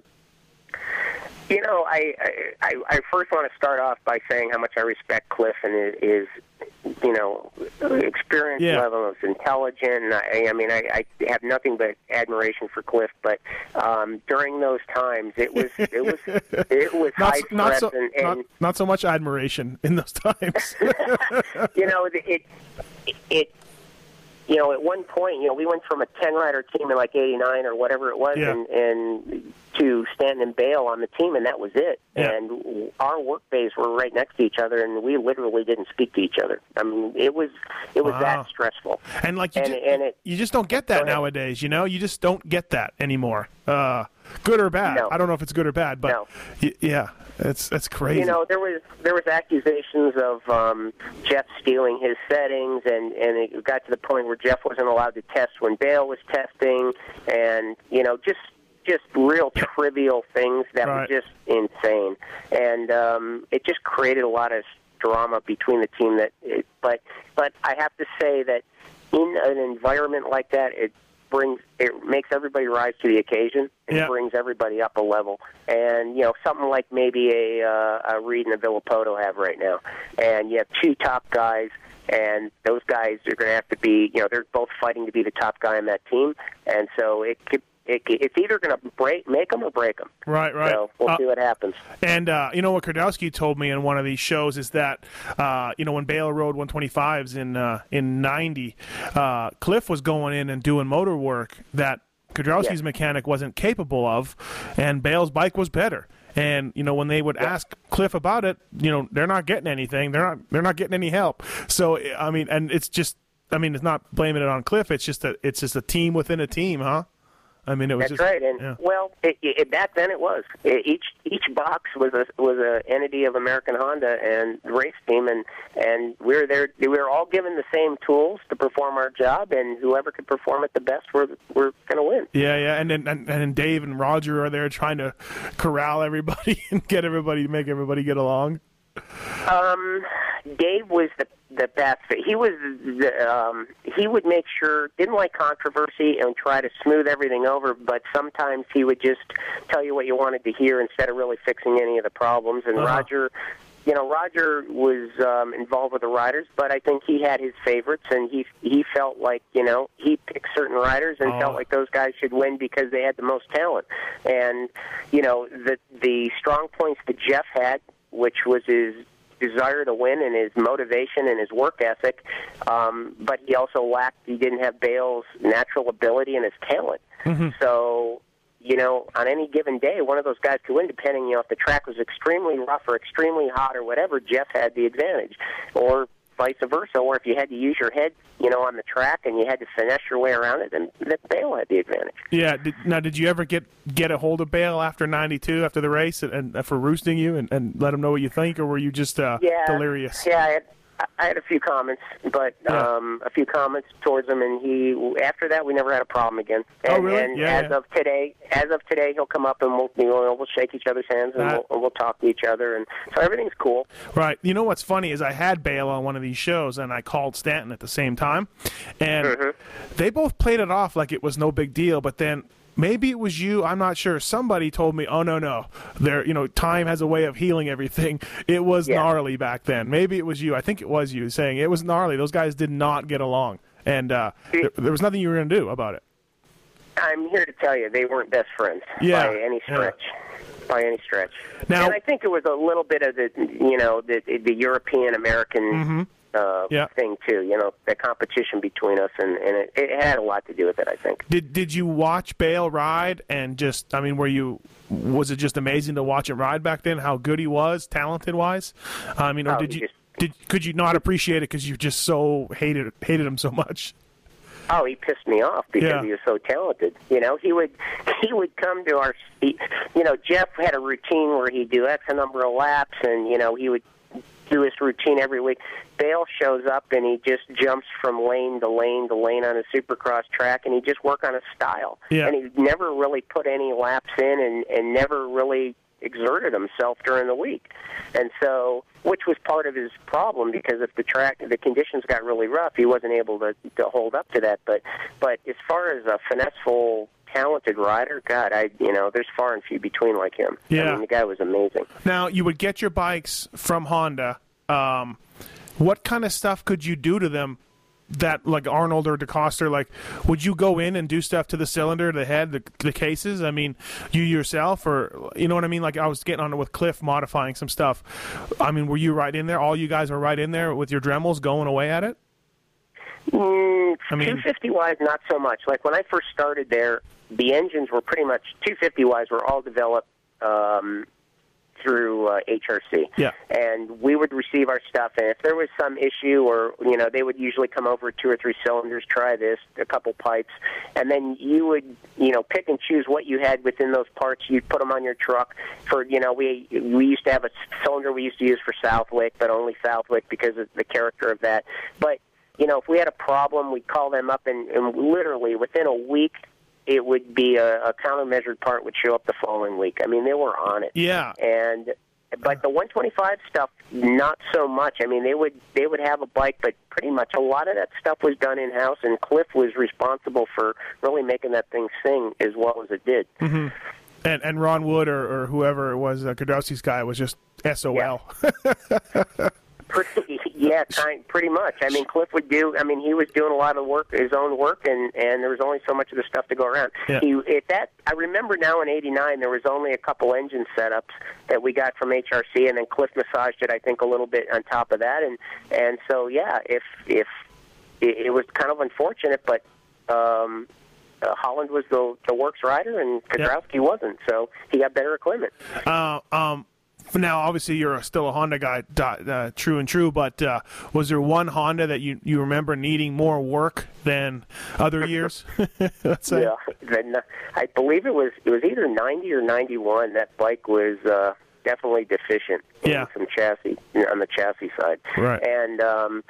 You know, I I, I first want to start off by saying how much I respect Cliff and his, you know, experience yeah. level, of intelligence. I, I mean, I, I have nothing but admiration for Cliff, but um, during those times, it was it was it was not, high not stress so, and, and not, not so much admiration in those times. you know, it, it it you know, at one point, you know, we went from a ten-rider team in like eighty-nine or whatever it was, yeah. and, and to Stanton and Bale on the team, and that was it. Yeah. And our work bays were right next to each other, and we literally didn't speak to each other. I mean, it was it was wow. that stressful. And like you, and, just, and it, you just don't get that nowadays. You know, you just don't get that anymore. Uh, good or bad? No. I don't know if it's good or bad, but no. y- yeah, it's that's crazy. You know, there was there was accusations of um, Jeff stealing his settings, and and it got to the point where Jeff wasn't allowed to test when Bale was testing, and you know, just just real trivial things that right. were just insane, and um, it just created a lot of drama between the team. That, it, but but I have to say that in an environment like that, it brings it makes everybody rise to the occasion. It yeah. brings everybody up a level, and you know, something like maybe a uh, a Reed and a Villapoto have right now, and you have two top guys. And those guys are going to have to be, you know, they're both fighting to be the top guy on that team. And so it could, it, it's either going to break, make them or break them. Right, right. So we'll uh, see what happens. And uh, you know what Kardowski told me in one of these shows is that uh, you know when Bale rode one twenty-fives in uh, in ninety, uh, Cliff was going in and doing motor work that Kardowski's yeah. mechanic wasn't capable of, and Bale's bike was better. And you know when they would yeah. ask Cliff about it, you know they're not getting anything. They're not. They're not getting any help. So I mean, and it's just. I mean, it's not blaming it on Cliff. It's just a. It's just a team within a team, huh? I mean, it was That's just, right, and yeah. well, it, it, back then it was it, each each box was a was a entity of American Honda and the race team, and and we were there. We were all given the same tools to perform our job, and whoever could perform it the best, we're we're going to win. Yeah, yeah, and then and, and Dave and Roger are there trying to corral everybody and get everybody make everybody get along. Um, Dave was the the best. He was the, um, he would make sure didn't like controversy and try to smooth everything over, but sometimes he would just tell you what you wanted to hear instead of really fixing any of the problems. And uh-huh. Roger, you know, Roger was um, involved with the riders, but I think he had his favorites, and he he felt like you know he picked certain riders and oh. felt like those guys should win because they had the most talent. And you know the the strong points that Jeff had, which was his desire to win and his motivation and his work ethic, um, but he also lacked, he didn't have Bale's natural ability and his talent. Mm-hmm. So, you know, on any given day, one of those guys could win, depending, you know, if the track was extremely rough or extremely hot or whatever, Jeff had the advantage. Or vice versa, or if you had to use your head, you know, on the track and you had to finesse your way around it, then Bale had the advantage. Yeah. Did, now, did you ever get get a hold of Bale after ninety-two, after the race, and, and for roosting you and, and let him know what you think, or were you just uh, yeah, delirious? Yeah, I had, I had a few comments, but yeah. um, a few comments towards him, and he. After that, we never had a problem again. And, oh, really? And yeah, as yeah. of today, as of today, he'll come up and we'll you know, we'll shake each other's hands and, uh, we'll, and we'll talk to each other, and so everything's cool. Right. You know what's funny is I had Bale on one of these shows, and I called Stanton at the same time, and mm-hmm. they both played it off like it was no big deal, but then. Maybe it was you. I'm not sure. Somebody told me, "Oh no, no, there. You know, time has a way of healing everything." It was yeah. gnarly back then. Maybe it was you. I think it was you saying it was gnarly. Those guys did not get along, and uh, there, there was nothing you were going to do about it. I'm here to tell you, they weren't best friends yeah. by any stretch. Yeah. By any stretch. Now, and I think it was a little bit of the, you know, the the European American. Mm-hmm. Uh, yeah. thing too, you know, the competition between us, and, and it, it had a lot to do with it, I think. Did Did you watch Bale ride and just, I mean, were you, was it just amazing to watch him ride back then? How good he was, talented wise? I mean, or oh, did you just, did could you not appreciate it because you just so hated hated him so much? Oh, he pissed me off because yeah. he was so talented. You know, he would he would come to our, he, you know, Jeff had a routine where he'd do X number of laps, and you know he would do his routine every week. Bale shows up and he just jumps from lane to lane to lane on a Supercross track, and he just work on his style. Yeah. And he never really put any laps in, and, and never really exerted himself during the week. And so, which was part of his problem, because if the track, the conditions got really rough, he wasn't able to, to hold up to that. But, but as far as a finesseful, talented rider, God, I you know, there's far and few between like him. Yeah. I mean, the guy was amazing. Now, you would get your bikes from Honda. Um, what kind of stuff could you do to them that, like Arnold or DeCoster, like, would you go in and do stuff to the cylinder, the head, the, the cases? I mean, you yourself, or, you know what I mean? Like, I was getting on it with Cliff, modifying some stuff. I mean, were you right in there? All you guys were right in there with your Dremels going away at it? Mm, I mean, two fifty wise, not so much. Like when I first started there, the engines were pretty much two fifty wise were all developed um, through uh, H R C. Yeah. And we would receive our stuff, and if there was some issue, or you know, they would usually come over with two or three cylinders, try this, a couple pipes, and then you would, you know, pick and choose what you had within those parts. You'd put them on your truck. For you know, we we used to have a cylinder we used to use for Southwick, but only Southwick because of the character of that. But you know, if we had a problem, we'd call them up, and, and literally within a week, it would be a, a countermeasured part would show up the following week. I mean, they were on it. Yeah. And but the one twenty-five stuff, not so much. I mean, they would they would have a bike, but pretty much a lot of that stuff was done in house, and Cliff was responsible for really making that thing sing as well as it did. Mm-hmm. And and Ron Wood or, or whoever it was, uh, Kardowski's guy, was just S O L. Yeah. Pretty, yeah, kind, pretty much. I mean, Cliff would do. I mean, he was doing a lot of work, his own work, and and there was only so much of the stuff to go around. Yeah. He at that. I remember now in eighty-nine, there was only a couple engine setups that we got from H R C, and then Cliff massaged it, I think, a little bit on top of that, and and so yeah, if if it, it was kind of unfortunate, but. Um, Uh, Holland was the, the works rider, and Kudrowski yep. wasn't, so he got better equipment. Uh, um, now, obviously, you're still a Honda guy, uh, true and true, but uh, was there one Honda that you, you remember needing more work than other years? Let's say. Yeah, then, uh, I believe it was it was either ninety or ninety-one. That bike was uh, definitely deficient in yeah. some chassis, on the chassis side. Right. And, um,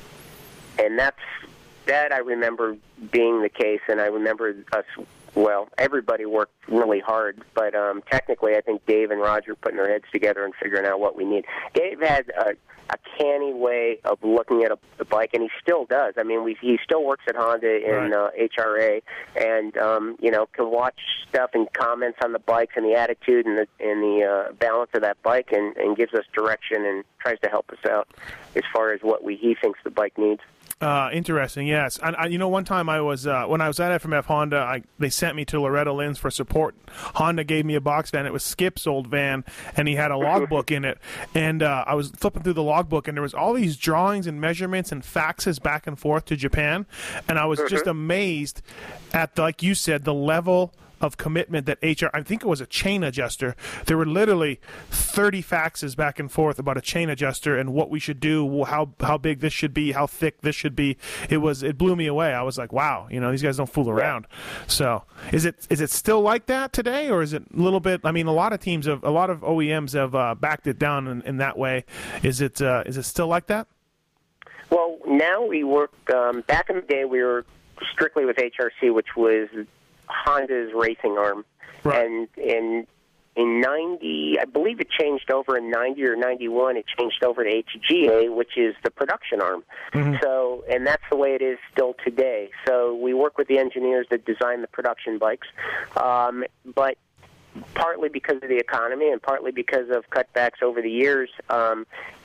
and that's... That I remember being the case, and I remember us, well, everybody worked really hard, but um, technically I think Dave and Roger putting their heads together and figuring out what we need. Dave had a, a canny way of looking at a, a bike, and he still does. I mean, we, he still works at Honda in right. uh, H R A, and, um, you know, can watch stuff and comments on the bikes and the attitude and the, and the uh, balance of that bike, and, and gives us direction and tries to help us out as far as what we he thinks the bike needs. Uh, interesting, yes. And I, you know, one time I was uh, when I was at F M F Honda, I, they sent me to Loretta Lynn's for support. Honda gave me a box van. It was Skip's old van, and he had a logbook in it. And uh, I was flipping through the logbook, and there was all these drawings and measurements and faxes back and forth to Japan. And I was just amazed at, the, like you said, the level of commitment that H R, I think it was a chain adjuster. There were literally thirty faxes back and forth about a chain adjuster and what we should do, how how big this should be, how thick this should be. It was it blew me away. I was like, wow, you know, these guys don't fool around. So is it is it still like that today, or is it a little bit? I mean, a lot of teams have, a lot of O E Ms have uh, backed it down in, in that way. Is it uh, is it still like that? Well, now we work. Um, back in the day, we were strictly with H R C, which was Honda's racing arm, right. and in in ninety, I believe it changed over in ninety or ninety-one. It changed over to H G A, which is the production arm. Mm-hmm. So, and that's the way it is still today. So we work with the engineers that design the production bikes, um, but partly because of the economy and partly because of cutbacks over the years, um,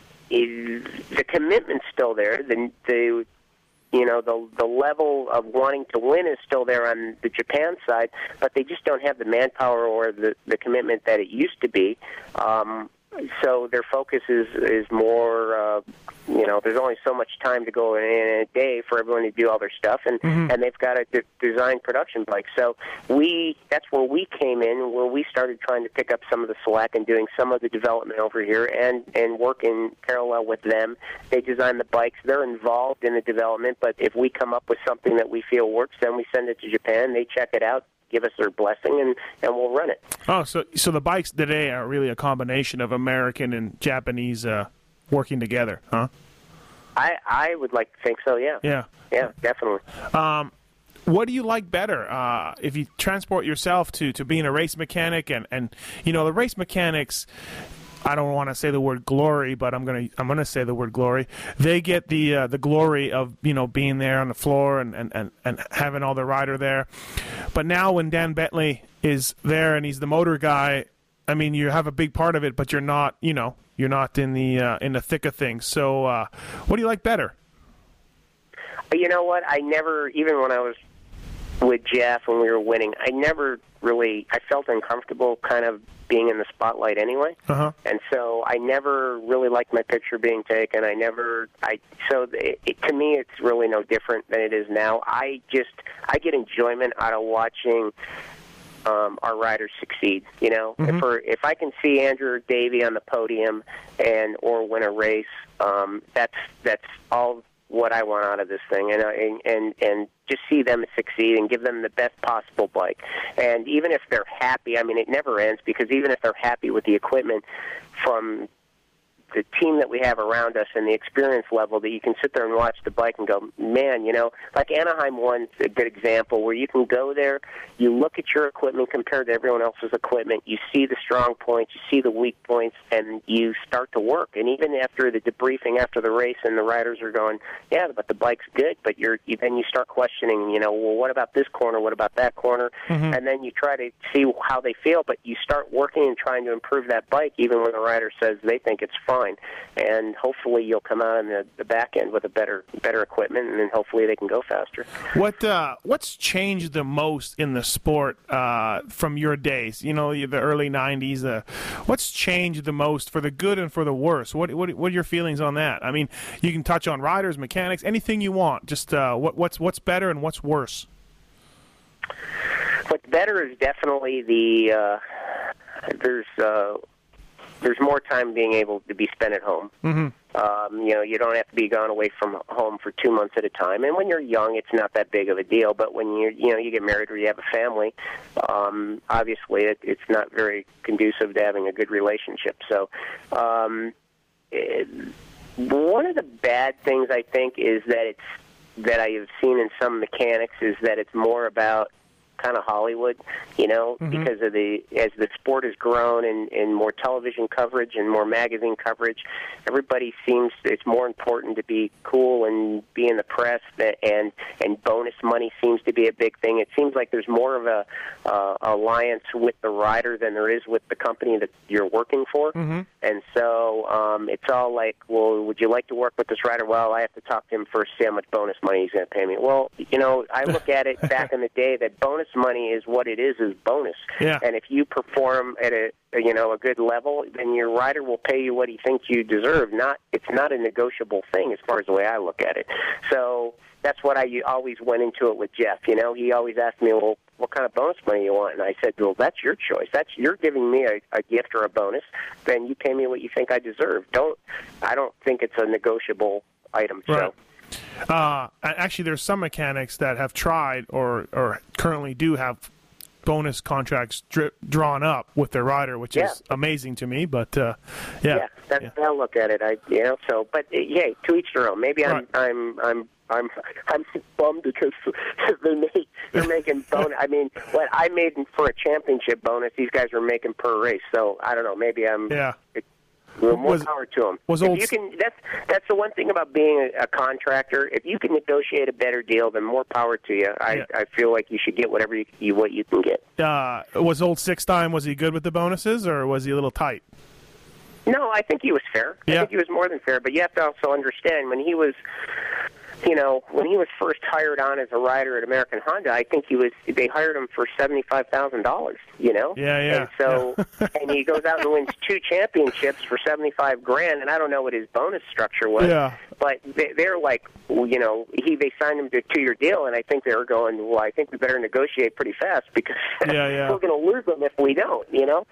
is the commitment's still there. The the You know, the the level of wanting to win is still there on the Japan side, but they just don't have the manpower or the, the commitment that it used to be. Um, so their focus is, is more, uh, you know, there's only so much time to go in a day for everyone to do all their stuff, and, mm-hmm. and they've got to de- design production bikes. So we that's where we came in, where we started trying to pick up some of the slack and doing some of the development over here and, and work in parallel with them. They design the bikes. They're involved in the development, but if we come up with something that we feel works, then we send it to Japan. They check it out, give us their blessing, and, and we'll run it. Oh, so so the bikes today are really a combination of American and Japanese uh, working together, huh? I I would like to think so, yeah. Yeah. Yeah, definitely. Um, what do you like better? Uh, if you transport yourself to, to being a race mechanic and, and, you know, the race mechanics, I don't want to say the word glory, but I'm gonna I'm gonna say the word glory. They get the uh, the glory of, you know, being there on the floor and, and, and, and having all the rider there. But now when Dan Bentley is there and he's the motor guy, I mean, you have a big part of it, but you're not, you know, you're not in the uh, in the thick of things. So, uh, what do you like better? You know what? I never, even when I was with Jeff when we were winning, I never really, I felt uncomfortable kind of being in the spotlight anyway. Uh-huh. And so I never really liked my picture being taken. I never, I, so it, it, to me it's really no different than it is now. I just, I get enjoyment out of watching um, our riders succeed, you know. Mm-hmm. If, we're, if I can see Andrew or Davey on the podium and or win a race, um, that's that's all what I want out of this thing, and and and, and just see them succeed and give them the best possible bike. And even if they're happy, I mean, it never ends, because even if they're happy with the equipment from the team that we have around us and the experience level, that you can sit there and watch the bike and go, man, you know, like Anaheim one's a good example where you can go there, you look at your equipment compared to everyone else's equipment, you see the strong points, you see the weak points, and you start to work. And even after the debriefing after the race and the riders are going, yeah, but the bike's good, but you're you, then you start questioning, you know, well, what about this corner, what about that corner? Mm-hmm. And then you try to see how they feel, but you start working and trying to improve that bike even when the rider says they think it's fine. fine. And hopefully you'll come out on the, the back end with a better better equipment, and then hopefully they can go faster. What uh, what's changed the most in the sport uh, from your days? You know, the early nineties. Uh, what's changed the most for the good and for the worse? What what what are your feelings on that? I mean, you can touch on riders, mechanics, anything you want. Just uh, what what's what's better and what's worse? What's better is definitely the uh, there's uh, there's more time being able to be spent at home. Mm-hmm. Um, you know, you don't have to be gone away from home for two months at a time. And when you're young, it's not that big of a deal. But when you you know you get married or you have a family, um, obviously it, it's not very conducive to having a good relationship. So, um, it, one of the bad things I think is that it's that I have seen in some mechanics is that it's more about kind of Hollywood, you know, mm-hmm. because of the as the sport has grown and, and more television coverage and more magazine coverage, everybody seems it's more important to be cool and be in the press, that, and and bonus money seems to be a big thing. It seems like there's more of a uh, alliance with the rider than there is with the company that you're working for, mm-hmm. and so um, it's all like, well, would you like to work with this rider? Well, I have to talk to him first, see how much bonus money he's going to pay me. Well, you know, I look at it back in the day that bonus money is what it is, is bonus. Yeah. And if you perform at a you know a good level, then your rider will pay you what he thinks you deserve. Not it's not a negotiable thing as far as the way I look at it. So that's what I always went into it with Jeff. You know, he always asked me, well, what kind of bonus money you want? And I said, well, that's your choice. That's you're giving me a, a gift or a bonus. Then you pay me what you think I deserve. Don't I don't think it's a negotiable item. Right. So. Uh, actually, there's some mechanics that have tried or, or currently do have bonus contracts dri- drawn up with their rider, which yeah. is amazing to me. But uh, yeah, yeah, that's yeah. how I look at it. I, you know, so but uh, yeah, to each their own. Maybe I'm, right. I'm, I'm, I'm, I'm bummed because they make, they're making bonus. I mean, what I made for a championship bonus, these guys were making per race. So I don't know. Maybe I'm. Yeah. It, More was, power to them. Was if old... you can, that's that's the one thing about being a, a contractor. If you can negotiate a better deal, then more power to you. I, yeah. I feel like you should get whatever you, you what you can get. Uh, was old six time? Was he good with the bonuses, or was he a little tight? No, I think he was fair. Yeah. I think he was more than fair. But you have to also understand when he was. You know, when he was first hired on as a rider at American Honda, I think he was. They hired him for seventy-five thousand dollars. You know, yeah, yeah. And so, yeah. and he goes out and wins two championships for seventy-five grand. And I don't know what his bonus structure was. Yeah. But they, they're like, you know, he they signed him to a two-year deal, and I think they were going, well, I think we better negotiate pretty fast because yeah, yeah. we're going to lose them if we don't. You know.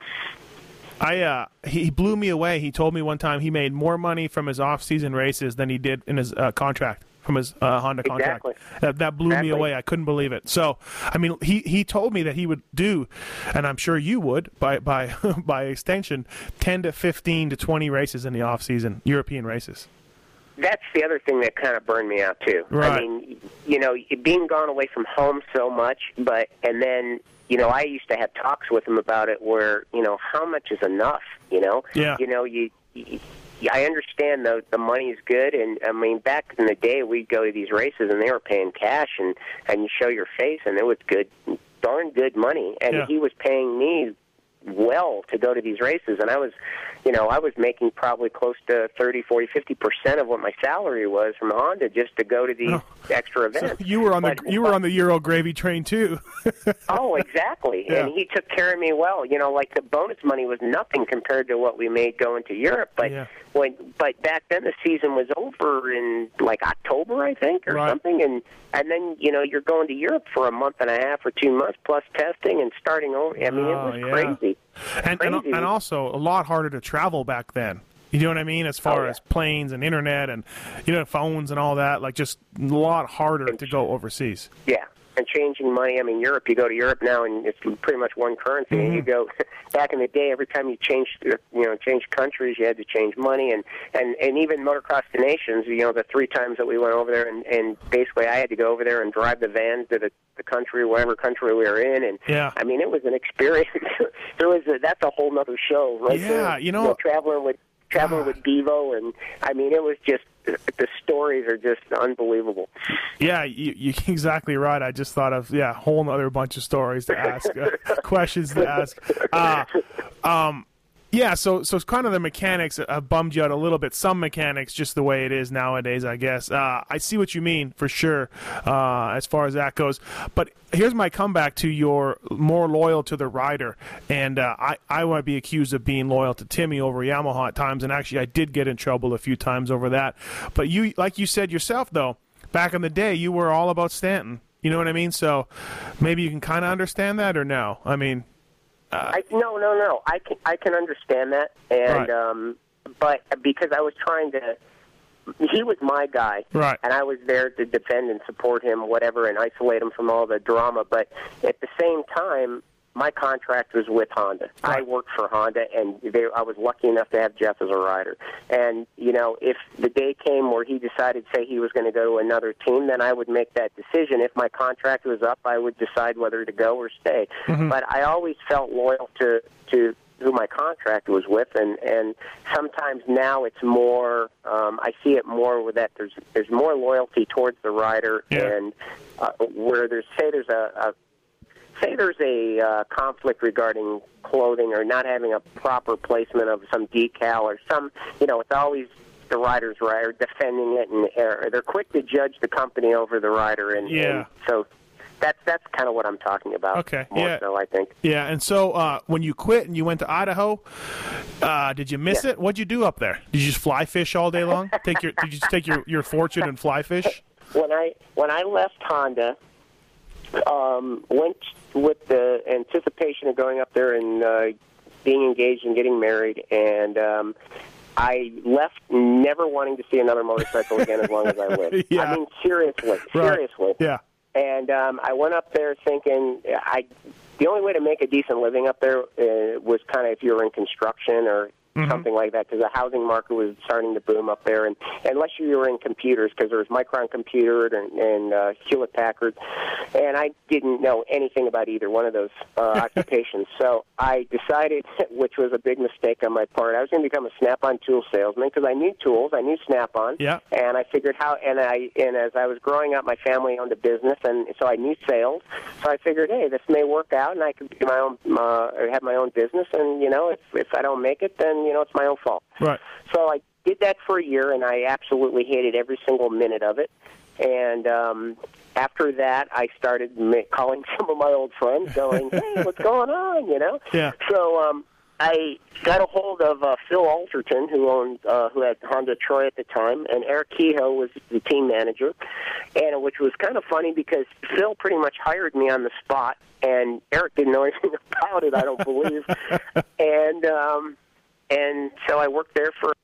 I uh, he blew me away. He told me one time he made more money from his off-season races than he did in his uh, contract. From his uh, Honda contract. Exactly. That, that blew exactly. me away. I couldn't believe it. So, I mean, he, he told me that he would do, and I'm sure you would, by by by extension, ten to fifteen to twenty races in the off season, European races. That's the other thing that kind of burned me out too. Right. I mean, you know, being gone away from home so much, but and then you know, I used to have talks with him about it, where you know, how much is enough? You know, yeah. You know, you. you I understand the the money is good, and I mean back in the day we'd go to these races and they were paying cash, and and you show your face and it was good, darn good money, and yeah. he was paying me well to go to these races, and I was, you know, I was making probably close to thirty, forty, fifty percent of what my salary was from Honda just to go to these oh. extra events. So you were on the but, you were on the Euro gravy train too. Oh, exactly. Yeah. And he took care of me well. You know, like the bonus money was nothing compared to what we made going to Europe. But yeah. when but back then the season was over in like October, I think, or right. something, and and then you know you're going to Europe for a month and a half or two months plus testing and starting over. I mean, oh, it was yeah. crazy. And, crazy. and and also a lot harder to travel back then. You know what I mean? As far oh, yeah. as planes and internet and you know phones and all that, like just a lot harder to go overseas. Yeah. And changing money. I mean, Europe, you go to Europe now, and it's pretty much one currency. Mm-hmm. And you go back in the day, every time you changed, you know, change countries, you had to change money. And and and even Motocross to Nations, you know, the three times that we went over there, and and basically I had to go over there and drive the vans to the the country, whatever country we were in. And yeah. I mean, it was an experience. there was a, that's a whole nother show, right? Yeah, there. you know, you know traveling with traveling with Bevo, and I mean, it was just. The stories are just unbelievable. Yeah, you, you're exactly right. I just thought of, yeah, a whole other bunch of stories to ask, uh, questions to ask. Uh, um, Yeah, so so it's kind of the mechanics have bummed you out a little bit. Some mechanics, just the way it is nowadays, I guess. Uh, I see what you mean, for sure, uh, as far as that goes. But here's my comeback to your more loyal to the rider. And uh, I, I want to be accused of being loyal to Timmy over Yamaha at times, and actually I did get in trouble a few times over that. But you, like you said yourself, though, back in the day, you were all about Stanton. You know what I mean? So maybe you can kind of understand that, or no? I mean... Uh, I, no, no, no. I can I can understand that, and right. um, but because I was trying to, he was my guy, right. and I was there to defend and support him, whatever, and isolate him from all the drama. But at the same time, my contract was with Honda. Right. I worked for Honda, and they, I was lucky enough to have Jeff as a rider. And, you know, if the day came where he decided, say, he was going to go to another team, then I would make that decision. If my contract was up, I would decide whether to go or stay. Mm-hmm. But I always felt loyal to, to who my contract was with, and, and sometimes now it's more, um, I see it more with that there's, there's more loyalty towards the rider, yeah. and uh, where there's, say there's a, a Say there's a uh, conflict regarding clothing or not having a proper placement of some decal or some, you know, it's always the rider's rider defending it, and uh, they're quick to judge the company over the rider. And, yeah. and so that's that's kind of what I'm talking about. Okay. More yeah. so, I think. Yeah, and so uh, when you quit and you went to Idaho, uh, did you miss yeah. it? What'd you do up there? Did you just fly fish all day long? take your Did you just take your, your fortune and fly fish? When I when I left Honda, um, went with the anticipation of going up there and uh, being engaged and getting married, and um, I left never wanting to see another motorcycle again as long as I lived. yeah. I mean, seriously, right. seriously. Yeah. And um, I went up there thinking I the only way to make a decent living up there uh, was kind of if you were in construction or mm-hmm. something like that, because the housing market was starting to boom up there. And unless you were in computers, because there was Micron Computer and, and uh, Hewlett Packard, and I didn't know anything about either one of those uh, occupations. So I decided, which was a big mistake on my part, I was going to become a Snap-on tool salesman because I knew tools, I knew Snap-on, yeah. and I figured how. And I and as I was growing up, my family owned a business, and so I knew sales. So I figured, hey, this may work out, and I could be my own, uh, have my own business. And you know, if if I don't make it, then you know, it's my own fault. Right. So I did that for a year, and I absolutely hated every single minute of it. And um, after that, I started ma- calling some of my old friends, going, "Hey, what's going on?" You know. Yeah. So um, I got a hold of uh, Phil Alterton, who owned, uh, who had Honda Troy at the time, and Eric Kehoe was the team manager, and which was kind of funny because Phil pretty much hired me on the spot, and Eric didn't know anything about it, I don't believe, and. Um, And so I worked there for,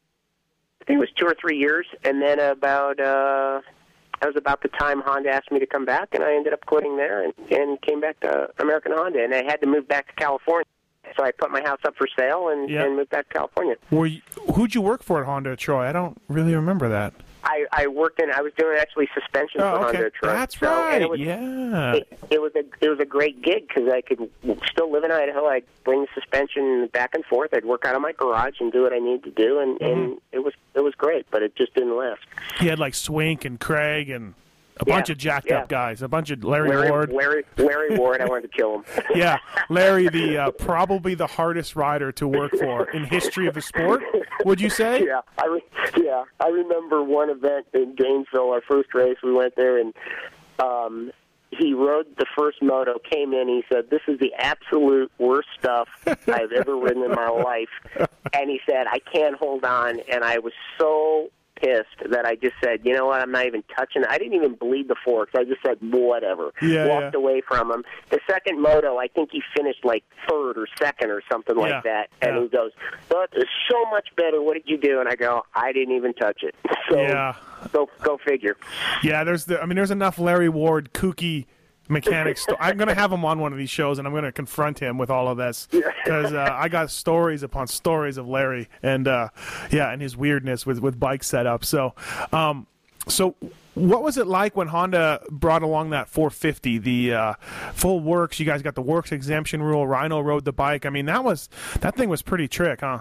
I think it was two or three years, and then about, uh, that was about the time Honda asked me to come back, and I ended up quitting there and, and came back to American Honda, and I had to move back to California. So I put my house up for sale and, yep. and moved back to California. Were you, who'd you work for at Honda Troy? I don't really remember that. I, I worked in. I was doing actually suspensions oh, for okay. Honda Troy. That's so, right. And it was, yeah. It, it was a it was a great gig because I could still live in Idaho. I'd bring the suspension back and forth. I'd work out of my garage and do what I needed to do, and, mm-hmm. and it was it was great. But it just didn't last. You had like Swink and Craig and a yeah, bunch of jacked yeah. up guys, a bunch of Larry, Larry Ward. Larry, Larry Ward, I wanted to kill him. yeah, Larry, the uh, probably the hardest rider to work for in history of the sport. Would you say? Yeah, I re- yeah, I remember one event in Gainesville, our first race. We went there, and um, he rode the first moto. Came in, he said, "This is the absolute worst stuff I've ever ridden in my life." And he said, "I can't hold on," and I was so pissed that I just said, you know what, I'm not even touching it. I didn't even bleed the forks. I just said, whatever. Yeah, Walked yeah. away from him. The second moto, I think he finished like third or second or something yeah, like that. And yeah. he goes, but it's so much better. What did you do? And I go, I didn't even touch it. So yeah. go, go figure. Yeah, there's the, I mean, there's enough Larry Ward kooky mechanics. Sto- I'm going to have him on one of these shows, and I'm going to confront him with all of this because uh, I got stories upon stories of Larry and uh, yeah, and his weirdness with with bike setup. So, um, so what was it like when Honda brought along that four fifty, the uh, full works? You guys got the works exemption rule. Rhino rode the bike. I mean, that was that thing was pretty trick, huh?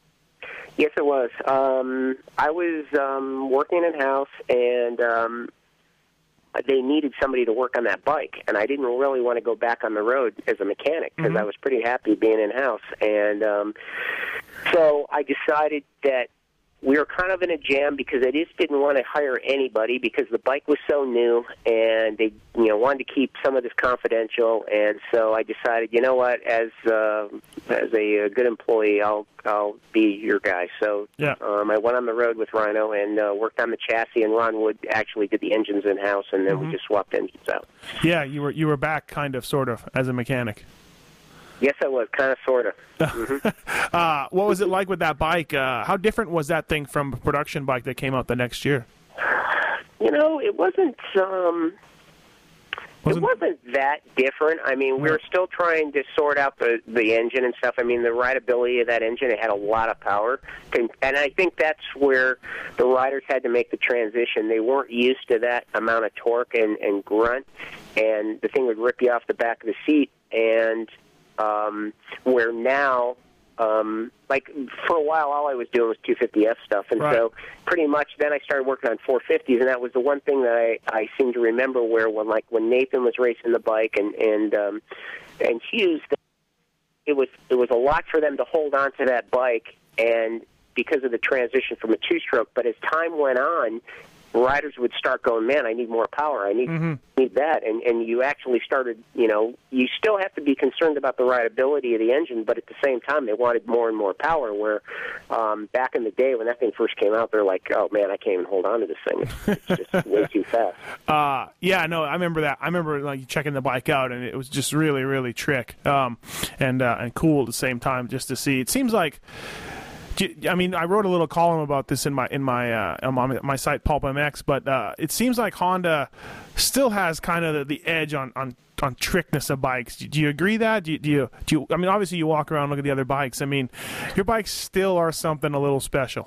Yes, it was. Um, I was um, working in house and. Um, they needed somebody to work on that bike, and I didn't really want to go back on the road as a mechanic because mm-hmm. I was pretty happy being in-house. And um, so I decided that we were kind of in a jam because I just didn't want to hire anybody because the bike was so new, and they, you know, wanted to keep some of this confidential. And so I decided, you know what, as uh, as a, a good employee, I'll I'll be your guy. So yeah. um, I went on the road with Rhino and uh, worked on the chassis, and Ron Wood actually did the engines in house, and then mm-hmm. we just swapped engines out. Yeah, you were you were back, kind of, sort of, as a mechanic. Yes, I was, kind of, sort of. Mm-hmm. uh, what was it like with that bike? Uh, how different was that thing from a production bike that came out the next year? You know, it wasn't. Um, wasn't... It wasn't that different. I mean, we were still trying to sort out the the engine and stuff. I mean, the rideability of that engine, it had a lot of power, and, and I think that's where the riders had to make the transition. They weren't used to that amount of torque and, and grunt, and the thing would rip you off the back of the seat. And Um, where now, um, like, for a while, all I was doing was two fifty F stuff, and right. so pretty much then I started working on four fifties, and that was the one thing that I, I seem to remember where, when, like, when Nathan was racing the bike and, and, um, and Hughes, it was, it was a lot for them to hold on to that bike, and because of the transition from a two-stroke, but as time went on, riders would start going, man, I need more power. I need mm-hmm. need that. And and you actually started, you know, you still have to be concerned about the rideability of the engine, but at the same time, they wanted more and more power, where um, back in the day when that thing first came out, they're like, oh, man, I can't even hold on to this thing. It's, it's just way too fast. Uh, yeah, no, I remember that. I remember like checking the bike out, and it was just really, really trick um, and, uh, and cool at the same time just to see. It seems like, I mean, I wrote a little column about this in my in my uh, on my, my site Pulp M X, but uh, it seems like Honda still has kind of the, the edge on, on, on trickness of bikes. Do, do you agree that? Do you, do you do you? I mean, obviously you walk around and look at the other bikes. I mean, your bikes still are something a little special.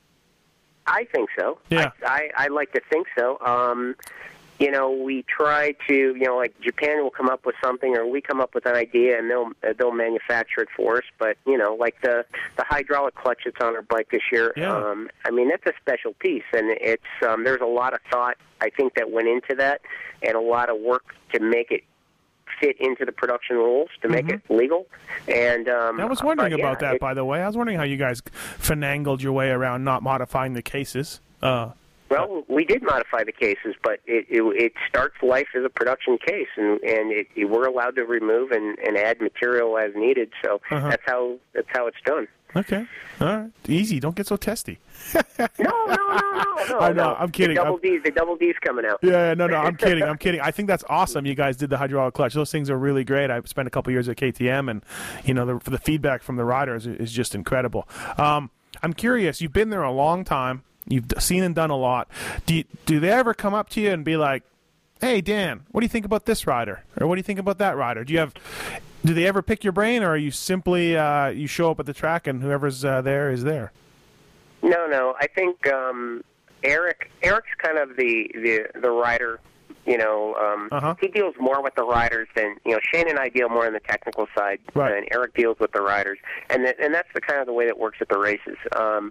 I think so. Yeah, I I, I like to think so. Um, You know, we try to, you know, like Japan will come up with something, or we come up with an idea, and they'll they'll manufacture it for us. But you know, like the the hydraulic clutch that's on our bike this year, yeah. um, I mean, that's a special piece, and it's um, there's a lot of thought, I think, that went into that, and a lot of work to make it fit into the production rules, to make mm-hmm. it legal. And um, I was wondering but, about yeah, that, it, by the way. I was wondering how you guys finagled your way around not modifying the cases. Uh, Well, we did modify the cases, but it, it, it starts life as a production case, and, and it, it, we're allowed to remove and, and add material as needed. So uh-huh. that's how that's how it's done. Okay, all right, easy. Don't get so testy. no, no, no, no, no. I know. No. I'm kidding. The double I'm... D's, the double D's coming out. Yeah, no, no. I'm kidding. I'm kidding. I think that's awesome. You guys did the hydraulic clutch. Those things are really great. I spent a couple years at K T M, and you know, the, the feedback from the riders is just incredible. Um, I'm curious. You've been there a long time. You've seen and done a lot. Do you, do they ever come up to you and be like, "Hey, Dan, what do you think about this rider?" Or "What do you think about that rider?" Do you have? Do they ever pick your brain, or are you simply uh, you show up at the track and whoever's uh, there is there? No, no. I think um, Eric. Eric's kind of the the, the rider. You know, um, uh-huh. he deals more with the riders than, you know, Shane and I deal more on the technical side, right. and Eric deals with the riders. And th- and that's the kind of the way that works at the races. Um,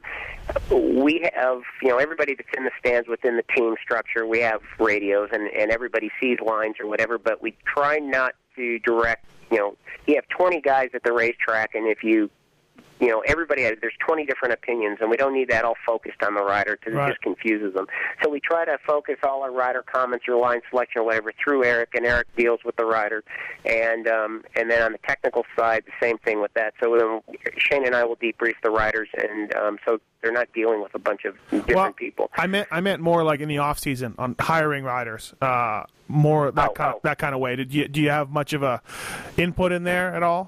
we have, you know, everybody that's in the stands within the team structure, we have radios, and, and everybody sees lines or whatever, but we try not to direct, you know, you have twenty guys at the racetrack, and if you You know, everybody has, there's twenty different opinions, and we don't need that all focused on the rider because right. it just confuses them. So we try to focus all our rider comments or line selection or whatever through Eric, and Eric deals with the rider. And um, and then on the technical side, the same thing with that. So um, Shane and I will debrief the riders, and um, so they're not dealing with a bunch of different well, people. I meant I meant more like in the off season on hiring riders, uh, more that oh, kind oh. of, that kind of way. Did you do you have much of a input in there at all?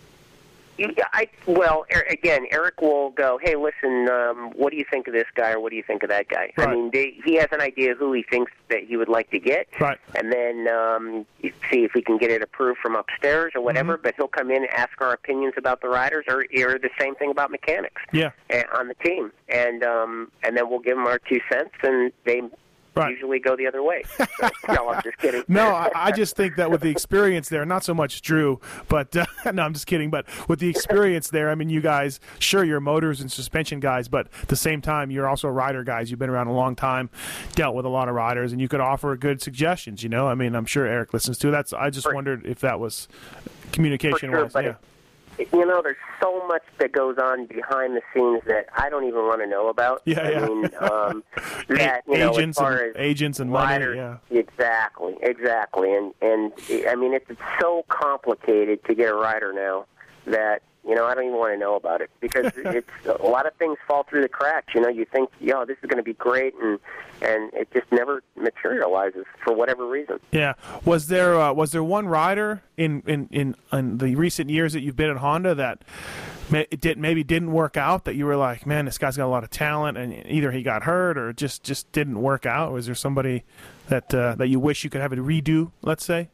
I well, again, Eric will go, hey, listen, um, what do you think of this guy, or what do you think of that guy? Right. I mean, they, he has an idea who he thinks that he would like to get, right. and then um, see if we can get it approved from upstairs or whatever. Mm-hmm. But he'll come in and ask our opinions about the riders, or, or the same thing about mechanics yeah. on the team, and um, and then we'll give them our two cents, and they right. usually go the other way. So, no, I'm just kidding. No, I, I just think that with the experience there, not so much Drew, but uh, no, I'm just kidding. But with the experience there, I mean, you guys, sure, you're motors and suspension guys, but at the same time, you're also rider guys. You've been around a long time, dealt with a lot of riders, and you could offer good suggestions. You know, I mean, I'm sure Eric listens to that's. I just For, wondered if that was communication for sure, was. but Yeah. it, You know, there's so much that goes on behind the scenes that I don't even want to know about. Yeah, I yeah. mean, um, that, you know, agents as far and as agents and money. riders, Yeah, exactly, exactly. And and I mean, it's so complicated to get a rider now that you know I don't even want to know about it because it's a lot of things fall through the cracks. You know, you think, yo, this is going to be great, and and it just never materializes for whatever reason. yeah. Was there uh, was there one rider in, in, in, in the recent years that you've been at Honda that may, it did maybe didn't work out, that you were like, man, this guy's got a lot of talent, and either he got hurt or just, just didn't work out? Was there somebody that uh, that you wish you could have it redo? Let's say.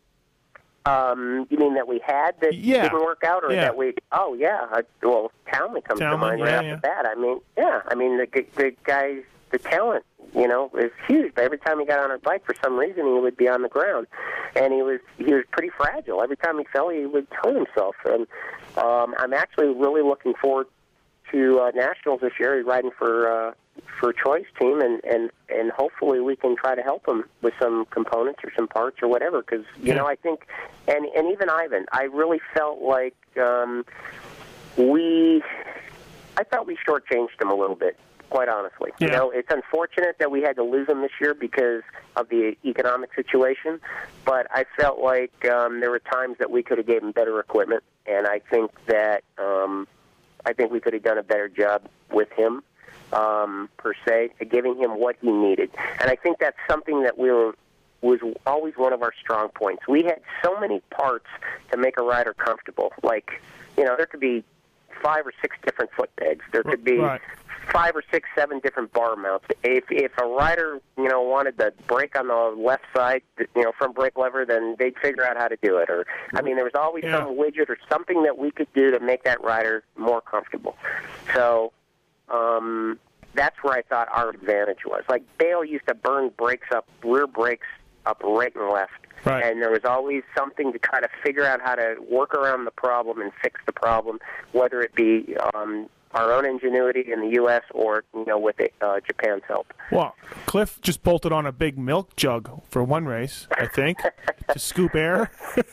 Um, you mean that we had that Yeah. didn't work out, or Yeah. that we? Oh yeah, uh, well, Townley comes to Townley, mind yeah, right off yeah. the bat. I mean, yeah, I mean the the guy, the talent, you know, is huge. But every time he got on a bike, for some reason, he would be on the ground, and he was he was pretty fragile. Every time he fell, he would hurt himself. And um, I'm actually really looking forward to uh, nationals this year. He's riding for uh, for Troy's team, and, and, and hopefully we can try to help him with some components or some parts or whatever. Because you Yeah. know, I think, and and even Ivan, I really felt like um, we, I thought we shortchanged him a little bit. Quite honestly, Yeah. you know, it's unfortunate that we had to lose him this year because of the economic situation. But I felt like um, there were times that we could have given him better equipment, and I think that. Um, I think we could have done a better job with him, um, per se, giving him what he needed. And I think that's something that we were was always one of our strong points. We had so many parts to make a rider comfortable. Like, you know, there could be five or six different foot pegs. There could be Right. five or six, seven different bar mounts. If if a rider, you know, wanted the brake on the left side, you know, from brake lever, then they'd figure out how to do it. Or, I mean, there was always Yeah. some widget or something that we could do to make that rider more comfortable. So um, that's where I thought our advantage was. Like, Dale used to burn brakes up, rear brakes up right and left. Right. And there was always something to try to figure out how to work around the problem and fix the problem, whether it be um, our own ingenuity in the U S or, you know, with uh, Japan's help. Well, Cliff just bolted on a big milk jug for one race, I think, to scoop air.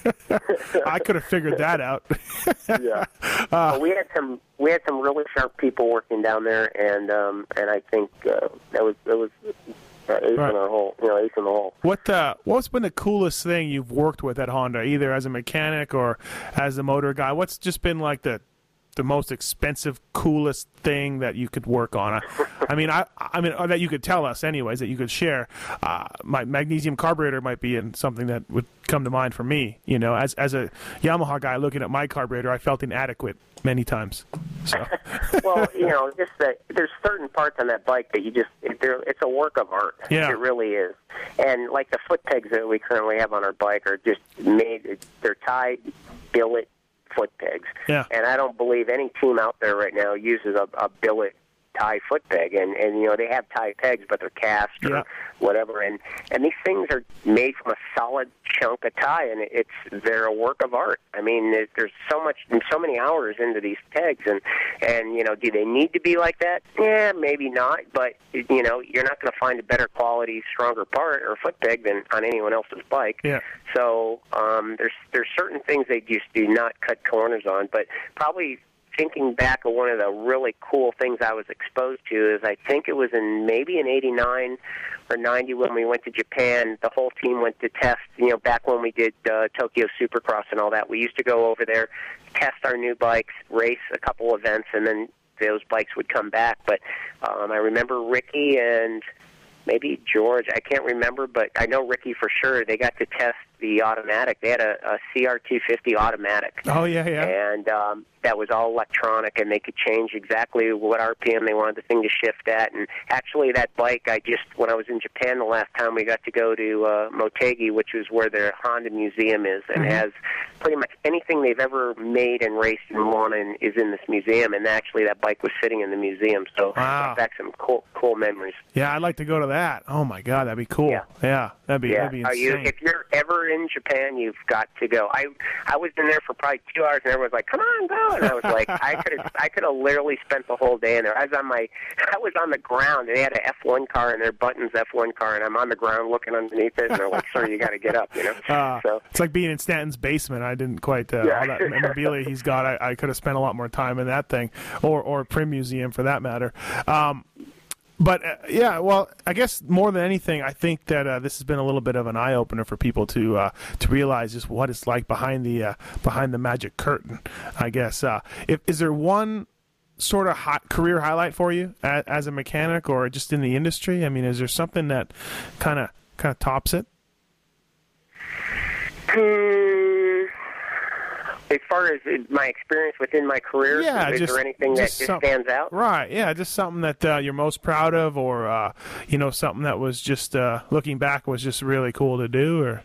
I could have figured that out. Yeah. Uh, well, we had some we had some really sharp people working down there, and um, and I think uh, that was that was uh, ace Right. in our hole, you know, ace in the hole. What uh, what's been the coolest thing you've worked with at Honda, either as a mechanic or as a motor guy? What's just been like the the most expensive, coolest thing that you could work on? I, I mean, I, I mean, or that you could tell us, anyways, that you could share. Uh, my magnesium carburetor might be in something that would come to mind for me. You know, as as a Yamaha guy looking at my carburetor, I felt inadequate many times. So, Well, you know, just that there's certain parts on that bike that you just it, they're- it's a work of art. Yeah. It really is. And like the foot pegs that we currently have on our bike are just made. They're tied billet foot pegs. Yeah. And I don't believe any team out there right now uses a, a billet tie foot peg. And, and, you know, they have tie pegs, but they're cast or Yeah. whatever. And, and these things are made from a solid chunk of tie, and it's they're a work of art. I mean, there's, there's so much, so many hours into these pegs. And, and, you know, do they need to be like that? Yeah, maybe not. But, you know, you're not going to find a better quality, stronger part or foot peg than on anyone else's bike. yeah. So um, there's there's certain things they just do not cut corners on. But probably thinking back of one of the really cool things I was exposed to is I think it was in maybe in eighty-nine or ninety when we went to Japan. The whole team went to test, you know, back when we did uh, Tokyo Supercross and all that. We used to go over there, test our new bikes, race a couple events, and then those bikes would come back. But um, I remember Ricky and maybe George, I can't remember, but I know Ricky for sure. They got to test the automatic. They had a, a C R two fifty automatic. Oh, yeah, yeah. And um, that was all electronic, and they could change exactly what R P M they wanted the thing to shift at. And actually, that bike, I just, when I was in Japan the last time, we got to go to uh, Motegi, which is where the Honda Museum is, and Mm-hmm. has pretty much anything they've ever made and raced and won in, is in this museum. And actually, that bike was sitting in the museum, so Wow. back some cool, cool memories. Yeah, I'd like to go to that. Oh, my God, that'd be cool. Yeah. Yeah, that'd be, Yeah, that'd be Are you, insane. if you're ever in Japan, you've got to go. I I was in there for probably two hours, and everyone was like, "Come on, go!" And I was like, I could have I could have literally spent the whole day in there. I was on my I was on the ground, and they had an F one car in their Buttons F one car, and I'm on the ground looking underneath it, and they're like, "Sir, you got to get up," you know. Uh, so it's like being in Stanton's basement. I didn't quite uh, Yeah. all that memorabilia he's got. I, I could have spent a lot more time in that thing, or or Prim Museum for that matter. Um, but uh, yeah, well, I guess more than anything, I think that uh, this has been a little bit of an eye opener for people to uh, to realize just what it's like behind the uh, behind the magic curtain. I guess. Uh, if is there one sort of hot career highlight for you as, as a mechanic, or just in the industry? I mean, is there something that kind of kind of tops it? Hmm, as far as my experience within my career, Yeah, is just- there anything that just just some- stands out? Right, yeah, just something that uh, you're most proud of, or uh, you know, something that was just uh, looking back was just really cool to do, or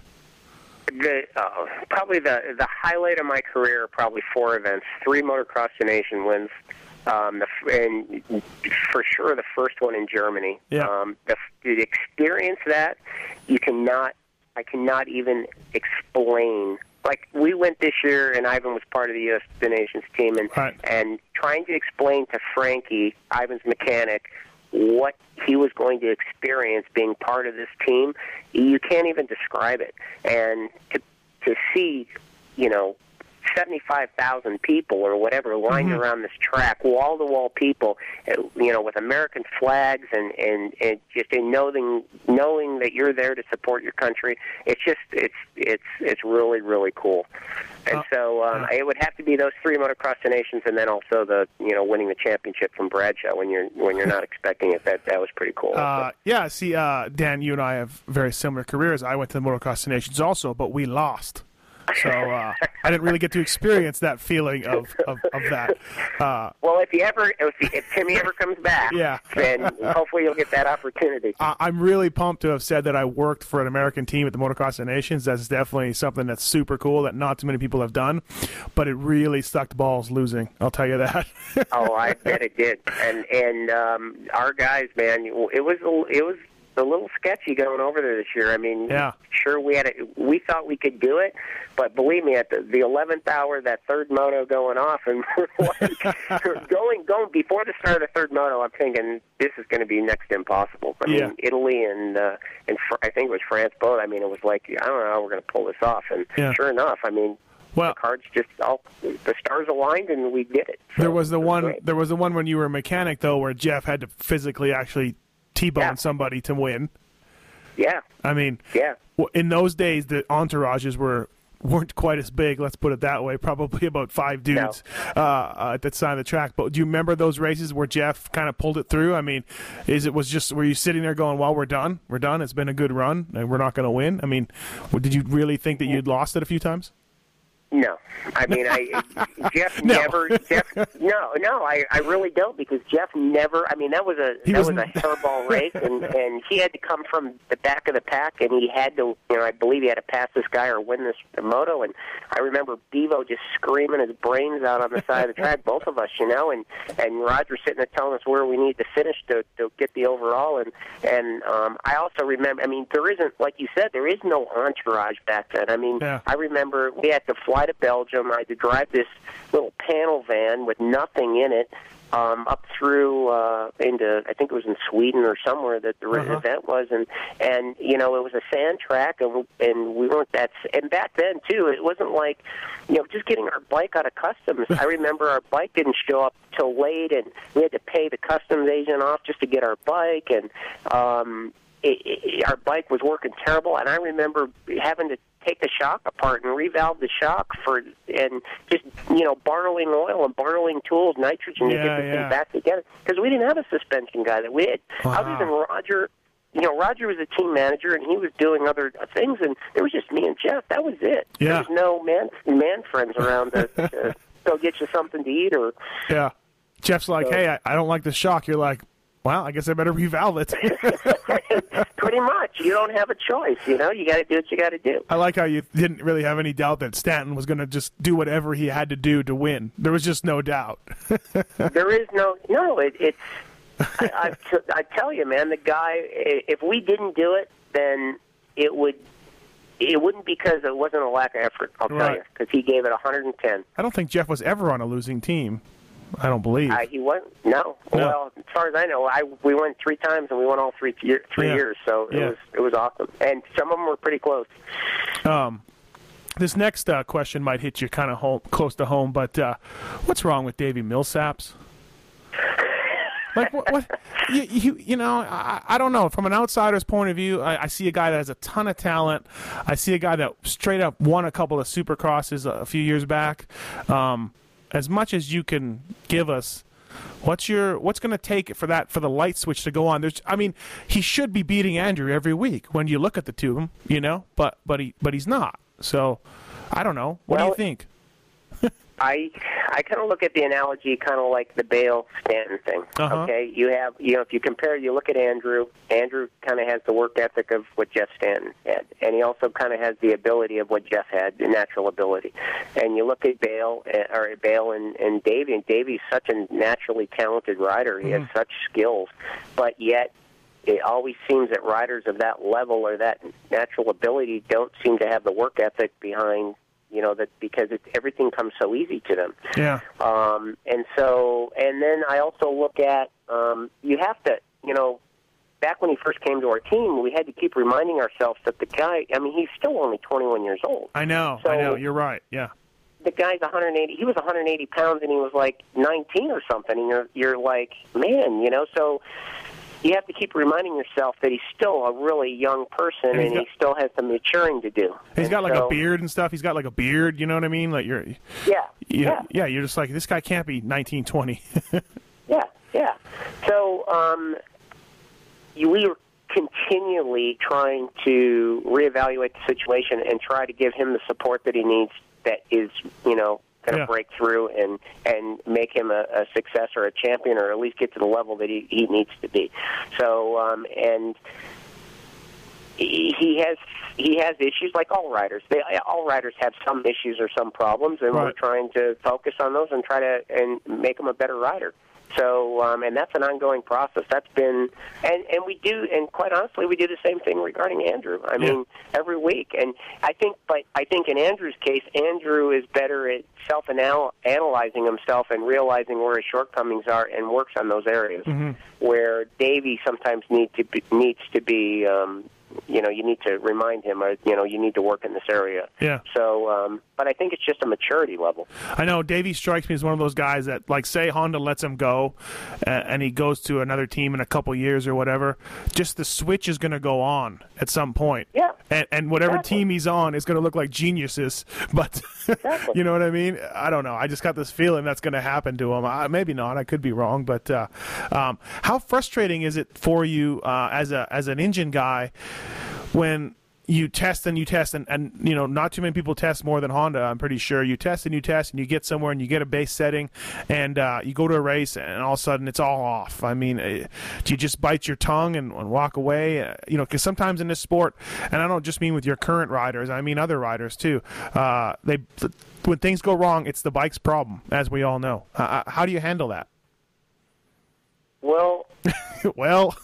The, uh, probably the the highlight of my career are probably four events, three Motocross the Nation wins, um, the, and for sure the first one in Germany. Yeah. Um, the, the experience that you cannot, I cannot even explain. Like, we went this year, and Ivan was part of the U S The Nations team, and Right. and trying to explain to Frankie, Ivan's mechanic, what he was going to experience being part of this team, you can't even describe it. And to to see, you know, seventy-five thousand people or whatever lined Mm-hmm. around this track, wall-to-wall people, uh, you know, with American flags, and, and, and just in knowing knowing that you're there to support your country, it's just it's it's it's really really cool. And Uh, so um, uh. it would have to be those three Motocross the Nations, and then also the you know winning the championship from Bradshaw when you're when you're not expecting it. That that was pretty cool. uh, yeah. See, uh, Dan, you and I have very similar careers. I went to the Motocross the Nations also, but we lost. So uh, I didn't really get to experience that feeling of, of, of that. Uh, Well, if you ever, if, if Timmy ever comes back, Yeah. then hopefully you'll get that opportunity. I- I'm really pumped to have said that I worked for an American team at the Motocross of the Nations. That's definitely something that's super cool that not too many people have done, but it really sucked balls losing. I'll tell you that. Oh, I bet it did. And and um, our guys, man, it was it was a little sketchy going over there this year. I mean, Yeah. sure we had a, we thought we could do it, but believe me, at the, the eleventh hour, that third moto going off, and we're like, going going before the start of the third moto, I'm thinking this is going to be next to impossible. I Yeah. mean, Italy and uh, and Fr- I think it was France both. I mean, it was like I don't know how we're going to pull this off, and Yeah. sure enough, I mean. Well, The cards just all the stars aligned and we did it. So there was the it one. great. There was the one when you were a mechanic though, where Jeff had to physically actually T-bone Yeah. somebody to win. Yeah, I mean, yeah. w- in those days, the entourages were weren't quite as big. Let's put it that way. Probably about five dudes uh, uh, at that side of the track. But do you remember those races where Jeff kind of pulled it through? I mean, is it was just were you sitting there going, "Well, we're done. We're done. It's been a good run, and we're not going to win." I mean, w- did you really think that you'd lost it a few times? No, I mean, I Jeff No. never. Jeff, no, no, I, I really don't because Jeff never. I mean, that was a He that was was a n- hairball race, and and he had to come from the back of the pack, and he had to. You know, I believe he had to pass this guy or win this moto, and I remember Bevo just screaming his brains out on the side of the track, both of us, you know, and and Roger sitting there telling us where we need to finish to to get the overall, and and um, I also remember. I mean, there isn't like you said, there is no entourage back then. I mean, Yeah. I remember we had to fly to Belgium. I had to drive this little panel van with nothing in it um, up through uh, into I think it was in Sweden or somewhere that the Uh-huh. event was, and and you know it was a sand track, and, and we weren't that. And back then too, it wasn't like you know just getting our bike out of customs. I remember our bike didn't show up till late, and we had to pay the customs agent off just to get our bike, and um, it, it, our bike was working terrible. And I remember having to take the shock apart and revalve the shock for, and just, you know, borrowing oil and borrowing tools, nitrogen to Yeah, get the yeah. thing back together. Because we didn't have a suspension guy that we had. Wow. Other than Roger, you know, Roger was a team manager, and he was doing other things, and there was just me and Jeff. That was it. Yeah. There was no man man friends around to, to go get you something to eat or. Yeah. Jeff's like, so, hey, I, I don't like the shock. You're like, well, I guess I better revalve it. Pretty much. You don't have a choice, you know. You got to do what you got to do. I like how you didn't really have any doubt that Stanton was going to just do whatever he had to do to win. There was just no doubt. There is no, no, it, it's, I, I, t- I tell you, man, the guy, if we didn't do it, then it would, it wouldn't because it wasn't a lack of effort, I'll tell Right. you, because he gave it one hundred ten. I don't think Jeff was ever on a losing team. I don't believe. Uh, he went no. No. Well, as far as I know, I we went three times and we won all three year, three Yeah. years. So it Yeah. was it was awesome, and some of them were pretty close. Um, this next uh, question might hit you kind of home, close to home, but uh, what's wrong with Davey Millsaps? Like what? what you, you, you know, I, I don't know. From an outsider's point of view, I, I see a guy that has a ton of talent. I see a guy that straight up won a couple of Supercrosses a, a few years back. Um, as much as you can give us, what's your what's going to take for that for the light switch to go on? There's, I mean, he should be beating Andrew every week when you look at the two of them, you know, but but he but he's not. So I don't know. What Well, do you think? I I kind of look at the analogy kind of like the Bale Stanton thing. Uh-huh. Okay, you have you know if you compare, you look at Andrew. Andrew kind of has the work ethic of what Jeff Stanton had, and he also kind of has the ability of what Jeff had, the natural ability. And you look at Bale uh, or Bale and and Davey, and Davey's such a naturally talented rider. He Mm-hmm. has such skills, but yet. It always seems that riders of that level or that natural ability don't seem to have the work ethic behind, you know, that because it, everything comes so easy to them. Yeah. Um, and so, and then I also look at, um, you have to, you know, back when he first came to our team, we had to keep reminding ourselves that the guy, I mean, he's still only twenty-one years old. I know. So, I know. You're right. Yeah. The guy's one hundred eighty, he was one hundred eighty pounds and he was like nineteen or something. And you're, you're like, man, you know, so you have to keep reminding yourself that he's still a really young person And and, he's got- he still has some maturing to do. He's And got like so, a beard and stuff. He's got like a beard. You know what I mean? Like you're. Yeah. You, Yeah. yeah, you're just like, this guy can't be nineteen, twenty. Yeah, yeah. So um, you, we were continually trying to reevaluate the situation and try to give him the support that he needs that is, you know, going to Yeah. break through and, and make him a, a success or a champion or at least get to the level that he, he needs to be. So, um, and he he has he has issues like all riders. They, all riders have some issues or some problems, and we're Right. trying to focus on those and try to and make him a better rider. So, um, and that's an ongoing process. That's been, and, and we do, and quite honestly, we do the same thing regarding Andrew. I mean, every week. And I think, but I think in Andrew's case, Andrew is better at self-analyzing himself and realizing where his shortcomings are and works on those areas. Mm-hmm. Where Davey sometimes need to be, needs to be, um, you know, you need to remind him, or you know, you need to work in this area. Yeah. So, um, but I think it's just a maturity level. I know Davey strikes me as one of those guys that, like, say Honda lets him go, uh, and he goes to another team in a couple years or whatever. Just the switch is going to go on at some point. Yeah. And, and whatever Exactly. team he's on is going to look like geniuses. But Exactly. you know what I mean? I don't know. I just got this feeling that's going to happen to him. I, maybe not. I could be wrong. But uh, um, how frustrating is it for you uh, as a as an engine guy when you test and you test and, and you know not too many people test more than Honda, I'm pretty sure. You test and you test and you get somewhere and you get a base setting and uh, you go to a race and all of a sudden it's all off. I mean, uh, do you just bite your tongue and, and walk away? Uh, you know, because sometimes in this sport, and I don't just mean with your current riders, I mean other riders too, uh, they when things go wrong, it's the bike's problem, as we all know. Uh, how do you handle that? Well, well,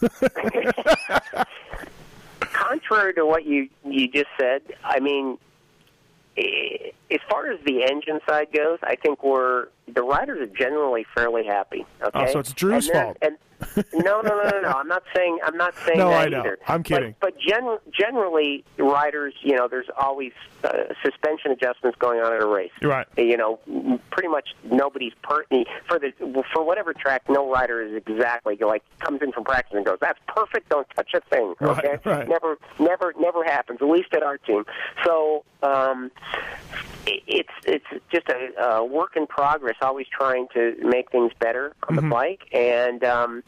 contrary to what you you just said, I mean, eh, as far as the engine side goes, I think we're the riders are generally fairly happy. Okay, Oh, so it's Drew's and then- fault. And, no, no, no, no, no. I'm not saying I'm not saying No, that I know. either. I'm kidding. But, but gen- generally, riders, you know, there's always uh, suspension adjustments going on at a race. Right. You know, m- pretty much nobody's per- for the for whatever track. No rider is exactly like comes in from practice and goes, "That's perfect. Don't touch a thing." Right, Okay. right. Never, never, never happens. At least at our team. So. Um, it's it's just a, a work in progress, always trying to make things better on Mm-hmm. the bike. And um,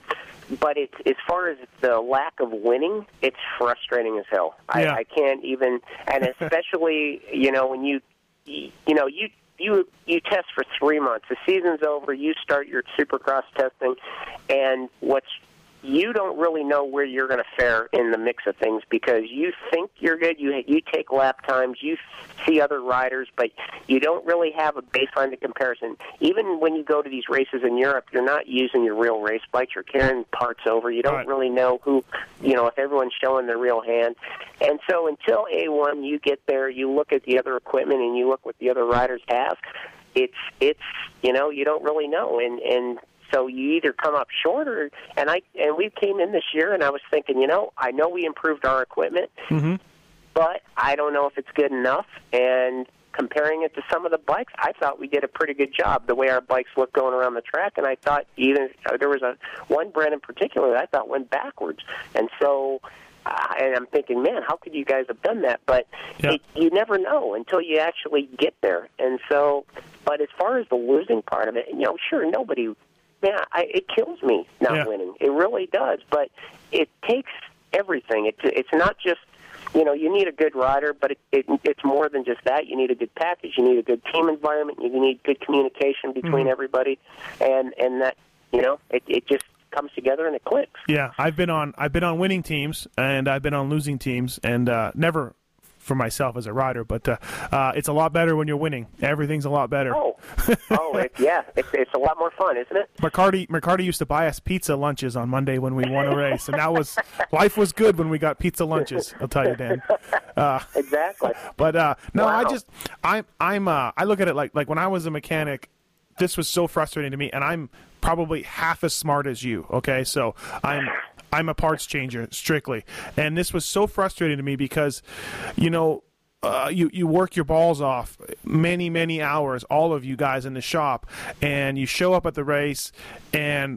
but it's as far as the lack of winning, it's frustrating as hell. Yeah. I, I can't even, and especially you know when you you know you. You you test for three months. The season's over. You start your Supercross testing, and what's you don't really know where you're going to fare in the mix of things because you think you're good. You you take lap times. You see other riders, but you don't really have a baseline to comparison. Even when you go to these races in Europe, you're not using your real race bikes. You're carrying parts over. You don't right. really know who, you know, if everyone's showing their real hand. And so until A one, you get there, you look at the other equipment, and you look what the other riders have. It's it's you know you don't really know, and and. So you either come up short, or and I and we came in this year, and I was thinking, you know, I know we improved our equipment, mm-hmm. but I don't know if it's good enough. And comparing it to some of the bikes, I thought we did a pretty good job the way our bikes looked going around the track. And I thought even uh, there was a one brand in particular that I thought went backwards, and so. Uh, and I'm thinking, man, how could you guys have done that? But yep. it, you never know until you actually get there. And so, but as far as the losing part of it, you know, sure, nobody. Man, I, it kills me not yeah. winning. It really does. But it takes everything. It's it's not just, you know, you need a good rider, but it, it, it's more than just that. You need a good package. You need a good team environment. You need good communication between mm-hmm. everybody, and and that, you know, it it just comes together and it clicks. Yeah, I've been on I've been on winning teams and I've been on losing teams, and uh, never for myself as a rider, but uh, uh, it's a lot better when you're winning. Everything's a lot better. Oh, oh, it, yeah, it's, it's a lot more fun, isn't it? McCarty, McCarty used to buy us pizza lunches on Monday when we won a race, and that was life was good when we got pizza lunches. I'll tell you, Dan. Uh, exactly. But uh, no, wow. I just I'm I'm uh, I look at it like like when I was a mechanic, this was so frustrating to me, and I'm probably half as smart as you. Okay, so I'm. I'm a parts changer, strictly. And this was so frustrating to me because, you know, uh, you, you work your balls off many, many hours, all of you guys in the shop, and you show up at the race, and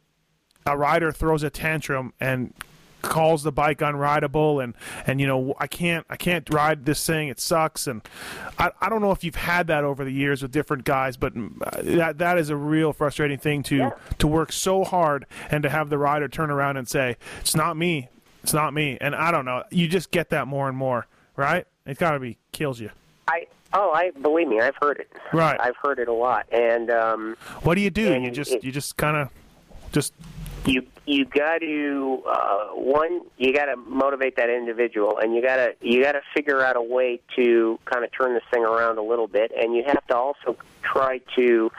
a rider throws a tantrum and calls the bike unrideable, and, and you know, I can't I can't ride this thing, it sucks. And I, I don't know if you've had that over the years with different guys, but that that is a real frustrating thing to yeah. to work so hard and to have the rider turn around and say, it's not me, it's not me. And I don't know, you just get that more and more, right? It gotta be, kills you. I oh, I believe me, I've heard it. Right. I've heard it a lot. And um, what do you do? and You just it, you just kind of just you you got to uh, one you got to motivate that individual, and you got to you got to figure out a way to kind of turn this thing around a little bit, and you have to also try to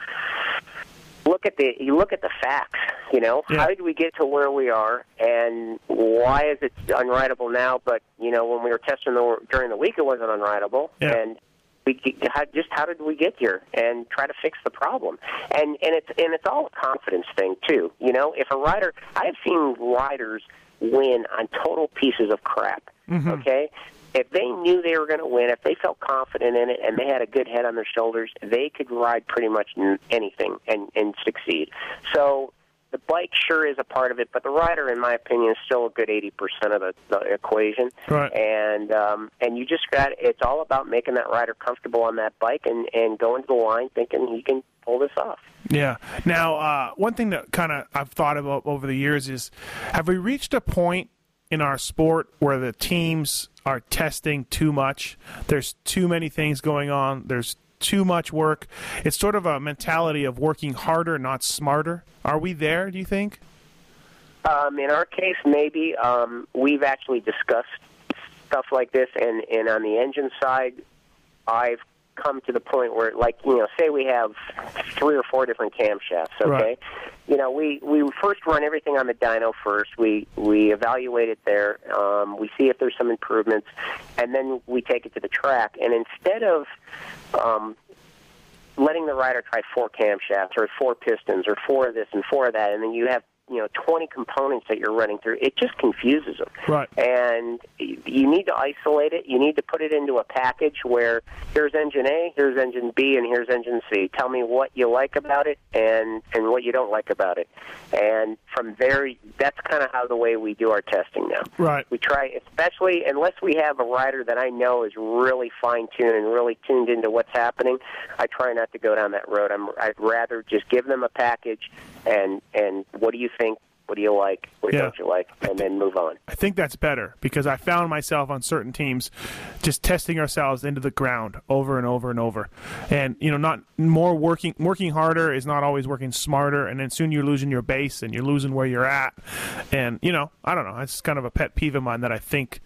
look at the you look at the facts. You know, yeah. how did we get to where we are, and why is it unrideable now? But you know, when we were testing the, during the week, it wasn't unrideable, yeah. and we how, just how did we get here, and try to fix the problem. And and it's and it's all a confidence thing too. You know, if a rider, I've seen riders win on total pieces of crap. Mm-hmm. Okay. If they knew they were going to win, if they felt confident in it, and they had a good head on their shoulders, they could ride pretty much anything and, and succeed. So the bike sure is a part of it, but the rider, in my opinion, is still a good eighty percent of the, the equation. Right. And um, and you just got, it's all about making that rider comfortable on that bike and, and going to the line thinking he can pull this off. Yeah. Now, uh, one thing that kind of I've thought about over the years is, have we reached a point in our sport where the teams are testing too much? There's too many things going on. There's too much work. It's sort of a mentality of working harder, not smarter. Are we there, do you think? Um, in our case, maybe. Um, we've actually discussed stuff like this, and, and on the engine side, I've come to the point where, like, you know, say we have three or four different camshafts, okay? Right. You know, we, we first run everything on the dyno first. We we evaluate it there. Um, we see if there's some improvements, and then we take it to the track. And instead of um, letting the rider try four camshafts or four pistons or four of this and four of that, and then you have, you know, twenty components that you're running through, it just confuses them. Right. And you need to isolate it. You need to put it into a package where here's engine A, here's engine B, and here's engine C. Tell me what you like about it and, and what you don't like about it. And from there, that's kind of how the way we do our testing now. Right. We try, especially unless we have a rider that I know is really fine-tuned and really tuned into what's happening, I try not to go down that road. I'm, I'd rather just give them a package and, and what do you think? What do you like? What Yeah. don't you like? And then move on. I think that's better because I found myself on certain teams just testing ourselves into the ground over and over and over. And, you know, not more working working harder is not always working smarter, and then soon you're losing your base and you're losing where you're at. And, you know, I don't know. It's kind of a pet peeve of mine that I think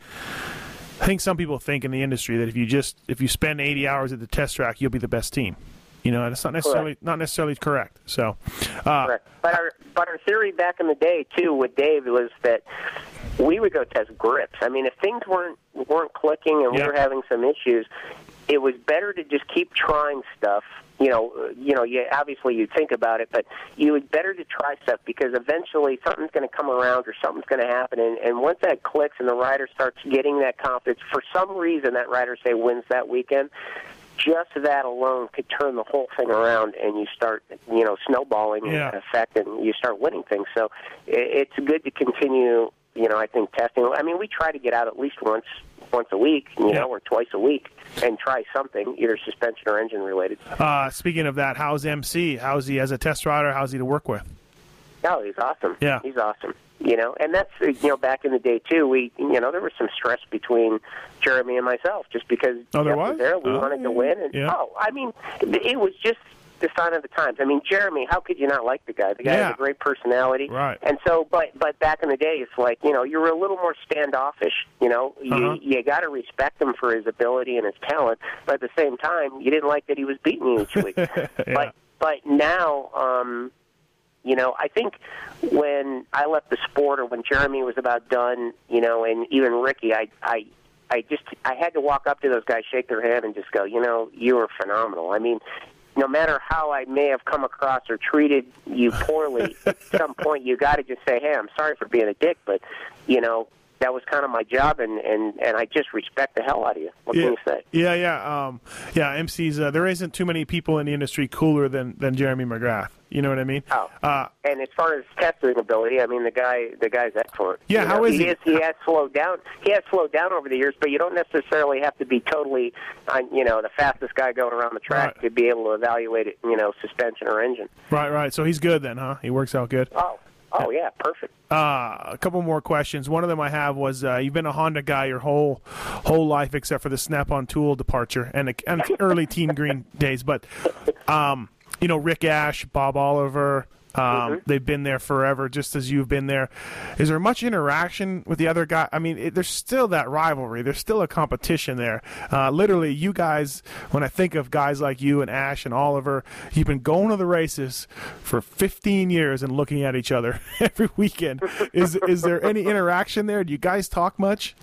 I think some people think in the industry that if you just if you spend eighty hours at the test track, you'll be the best team. You know, and it's not necessarily Correct. not necessarily correct. So, uh, Correct. But our but our theory back in the day too with Dave was that we would go test grips. I mean, if things weren't weren't clicking and Yeah. we were having some issues, it was better to just keep trying stuff. You know, you know, you obviously you think about it, but you would better to try stuff because eventually something's going to come around or something's going to happen, and, and once that clicks and the rider starts getting that confidence, for some reason that rider say wins that weekend. Just that alone could turn the whole thing around, and you start, you know, snowballing Yeah. effect, and you start winning things. So it, it's good to continue, you know, I think testing. I mean, we try to get out at least once once a week, you Yeah. know, or twice a week, and try something, either suspension or engine related. uh, speaking of that, how's M C? How's he as a test rider? How's he to work with? Oh, he's awesome. Yeah. He's awesome. You know, and that's, you know, back in the day, too, we, you know, there was some stress between Jeremy and myself just because Oh, there Jeff was? there. We Oh, wanted yeah. to win. And, Yeah. oh, I mean, it was just the sign of the times. I mean, Jeremy, how could you not like the guy? The guy Yeah. has a great personality. Right. And so, but but back in the day, it's like, you know, you were a little more standoffish. You know, Uh-huh. you, you got to respect him for his ability and his talent, but at the same time, you didn't like that he was beating you each week. Yeah. But but now, um, you know, I think when I left the sport, or when Jeremy was about done, you know, and even Ricky, I, I, I just, I had to walk up to those guys, shake their hand, and just go, you know, you were phenomenal. I mean, no matter how I may have come across or treated you poorly, at some point you got to just say, hey, I'm sorry for being a dick, but, you know, that was kind of my job, and, and, and I just respect the hell out of you. What yeah. can you say? Yeah, yeah, um, yeah. M C's. Uh, there isn't too many people in the industry cooler than, than Jeremy McGrath. You know what I mean? Oh. Uh, And as far as testing ability, I mean, the guy, the guy's excellent. Yeah, You how know, is he? Is, he has slowed down. He has slowed down over the years, but you don't necessarily have to be totally, uh, you know, the fastest guy going around the track Right. to be able to evaluate it, you know, suspension or engine. right, right. So he's good then, huh? He works out good. Oh, oh yeah, perfect. Uh, a couple more questions. One of them I have was uh, you've been a Honda guy your whole whole life except for the Snap-on Tool departure and the, and the early Team Green days. But um, you know, Rick Ash, Bob Oliver. Um, Mm-hmm. They've been there forever, just as you've been there. Is there much interaction with the other guy? I mean, it, there's still that rivalry. There's still a competition there. Uh, literally, you guys, when I think of guys like you and Ash and Oliver, you've been going to the races for fifteen years and looking at each other every weekend. Is is there any interaction there? Do you guys talk much?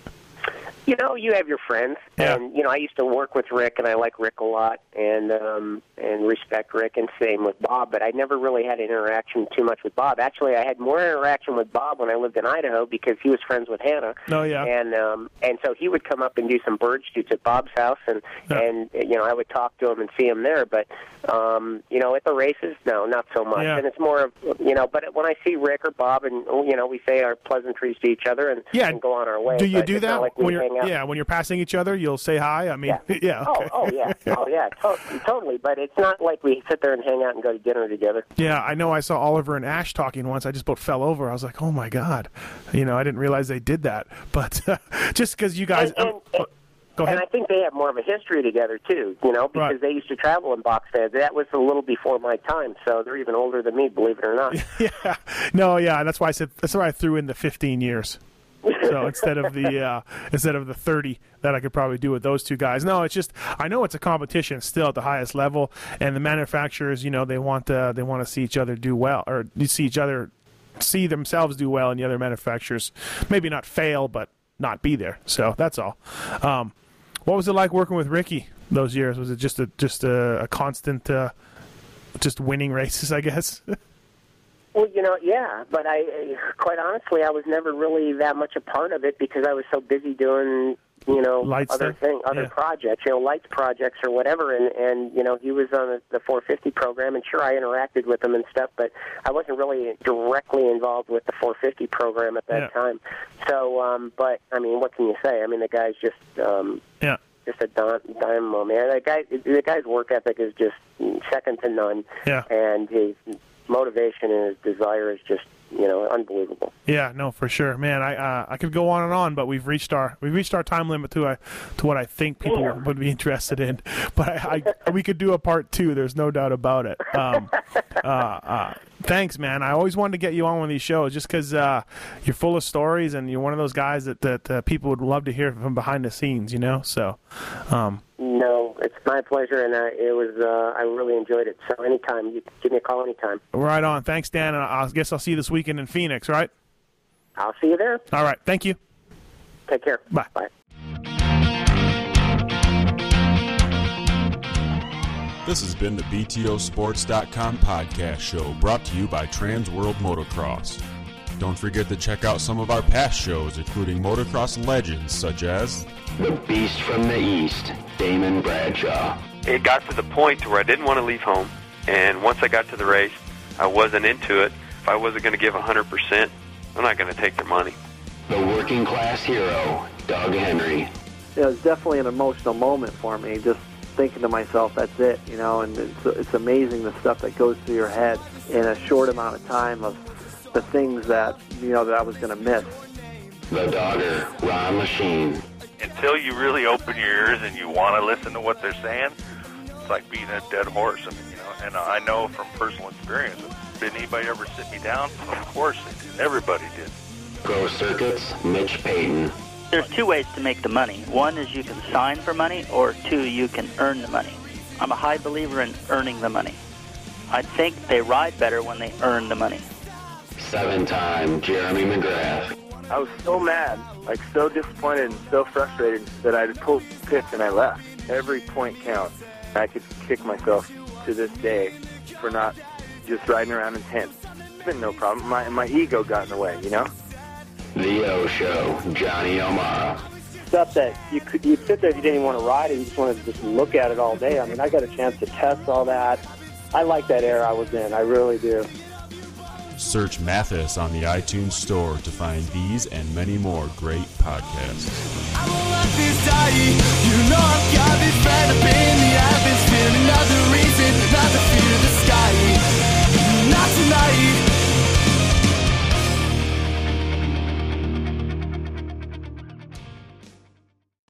You know, you have your friends, Yeah. and you know, I used to work with Rick, and I like Rick a lot, and um, and respect Rick, and same with Bob. But I never really had interaction too much with Bob. Actually, I had more interaction with Bob when I lived in Idaho because he was friends with Hannah. Oh, yeah. And um, and so he would come up and do some bird shoots at Bob's house, and Yeah. and you know, I would talk to him and see him there. But um, you know, at the races, no, not so much. Yeah. And it's more of, you know, but when I see Rick or Bob, and you know, we say our pleasantries to each other and, Yeah. and go on our way. Do you But do it's that not like we when you're hang out. yeah when you're passing each other? You'll say hi. I mean, yeah. Yeah. okay. Oh, oh yeah. Oh yeah. To- totally. But it's not like we sit there and hang out and go to dinner together. Yeah, I know I saw Oliver and Ash talking once. I just about fell over. I was like, oh, my God. You know, I didn't realize they did that. But uh, just because you guys... And, and, um, uh, go ahead. And I think they have more of a history together, too, you know, because Right. they used to travel in box vans. That was a little before my time, so they're even older than me, believe it or not. Yeah. No, yeah, that's why I said... That's why I threw in the fifteen years. So instead of the uh, instead of the thirty that I could probably do with those two guys, no, it's just I know it's a competition still at the highest level, and the manufacturers, you know, they want uh, they want to see each other do well, or you see each other see themselves do well, and the other manufacturers maybe not fail, but not be there. So that's all. Um, what was it like working with Ricky those years? Was it just a just a, a constant, uh, just winning races, I guess? Well, you know, yeah, but I, quite honestly, I was never really that much a part of it because I was so busy doing, you know, Lights other stuff? thing, other Yeah. projects, you know, lights projects or whatever, and and you know, he was on the, the four fifty program, and sure, I interacted with him and stuff, but I wasn't really directly involved with the four fifty program at that Yeah. time. So, um, but I mean, what can you say? I mean, the guy's just. Um, Yeah. Just a dy- dynamo, man. The guy, the guy's work ethic is just second to none, Yeah. and his motivation and his desire is just you know, unbelievable. Yeah, no, for sure, man. I uh, I could go on and on, but we've reached our we've reached our time limit to uh, to what I think people yeah. would be interested in. But I, I we could do a part two. There's no doubt about it. Um, uh, uh, thanks, man. I always wanted to get you on one of these shows just because uh, you're full of stories and you're one of those guys that that uh, people would love to hear from behind the scenes. You know, so. Um, No, it's my pleasure, and uh, it was. Uh, I really enjoyed it. So anytime, you can give me a call anytime. Right on. Thanks, Dan. And I guess I'll see you this weekend in Phoenix, right? I'll see you there. All right. Thank you. Take care. Bye. Bye. This has been the B T O Sports dot com podcast show, brought to you by Trans World Motocross. Don't forget to check out some of our past shows, including motocross legends such as The Beast from the East, Damon Bradshaw. It got to the point to where I didn't want to leave home, and once I got to the race, I wasn't into it. If I wasn't going to give one hundred percent, I'm not going to take their money. The Working Class Hero, Doug Henry. It was definitely an emotional moment for me, just thinking to myself, that's it, you know, and it's, it's amazing the stuff that goes through your head in a short amount of time of the things that, you know, that I was going to miss. The Dogger, Ron Lachine. Until you really open your ears and you want to listen to what they're saying, it's like beating a dead horse. I mean, you know, and I know from personal experience, did anybody ever sit me down? Of course they did. Everybody did. Pro Circuits, Mitch Payton. There's two ways to make the money. One is you can sign for money, or two, you can earn the money. I'm a high believer in earning the money. I think they ride better when they earn the money. Seven-time Jeremy McGrath. I was so mad, like so disappointed and so frustrated that I pulled the pitch and I left. Every point counts. I could kick myself to this day for not just riding around in tenth. It's been no problem. My my ego got in the way, you know? The O Show, Johnny O'Mara. Stuff that you could, you'd sit there if you didn't even want to ride it, you just wanted to just look at it all day. I mean, I got a chance to test all that. I like that era I was in. I really do. Search Mathis on the iTunes Store to find these and many more great podcasts. I won't let this die. You know I've got this right up in the atmosphere. Another reason not to fear the sky.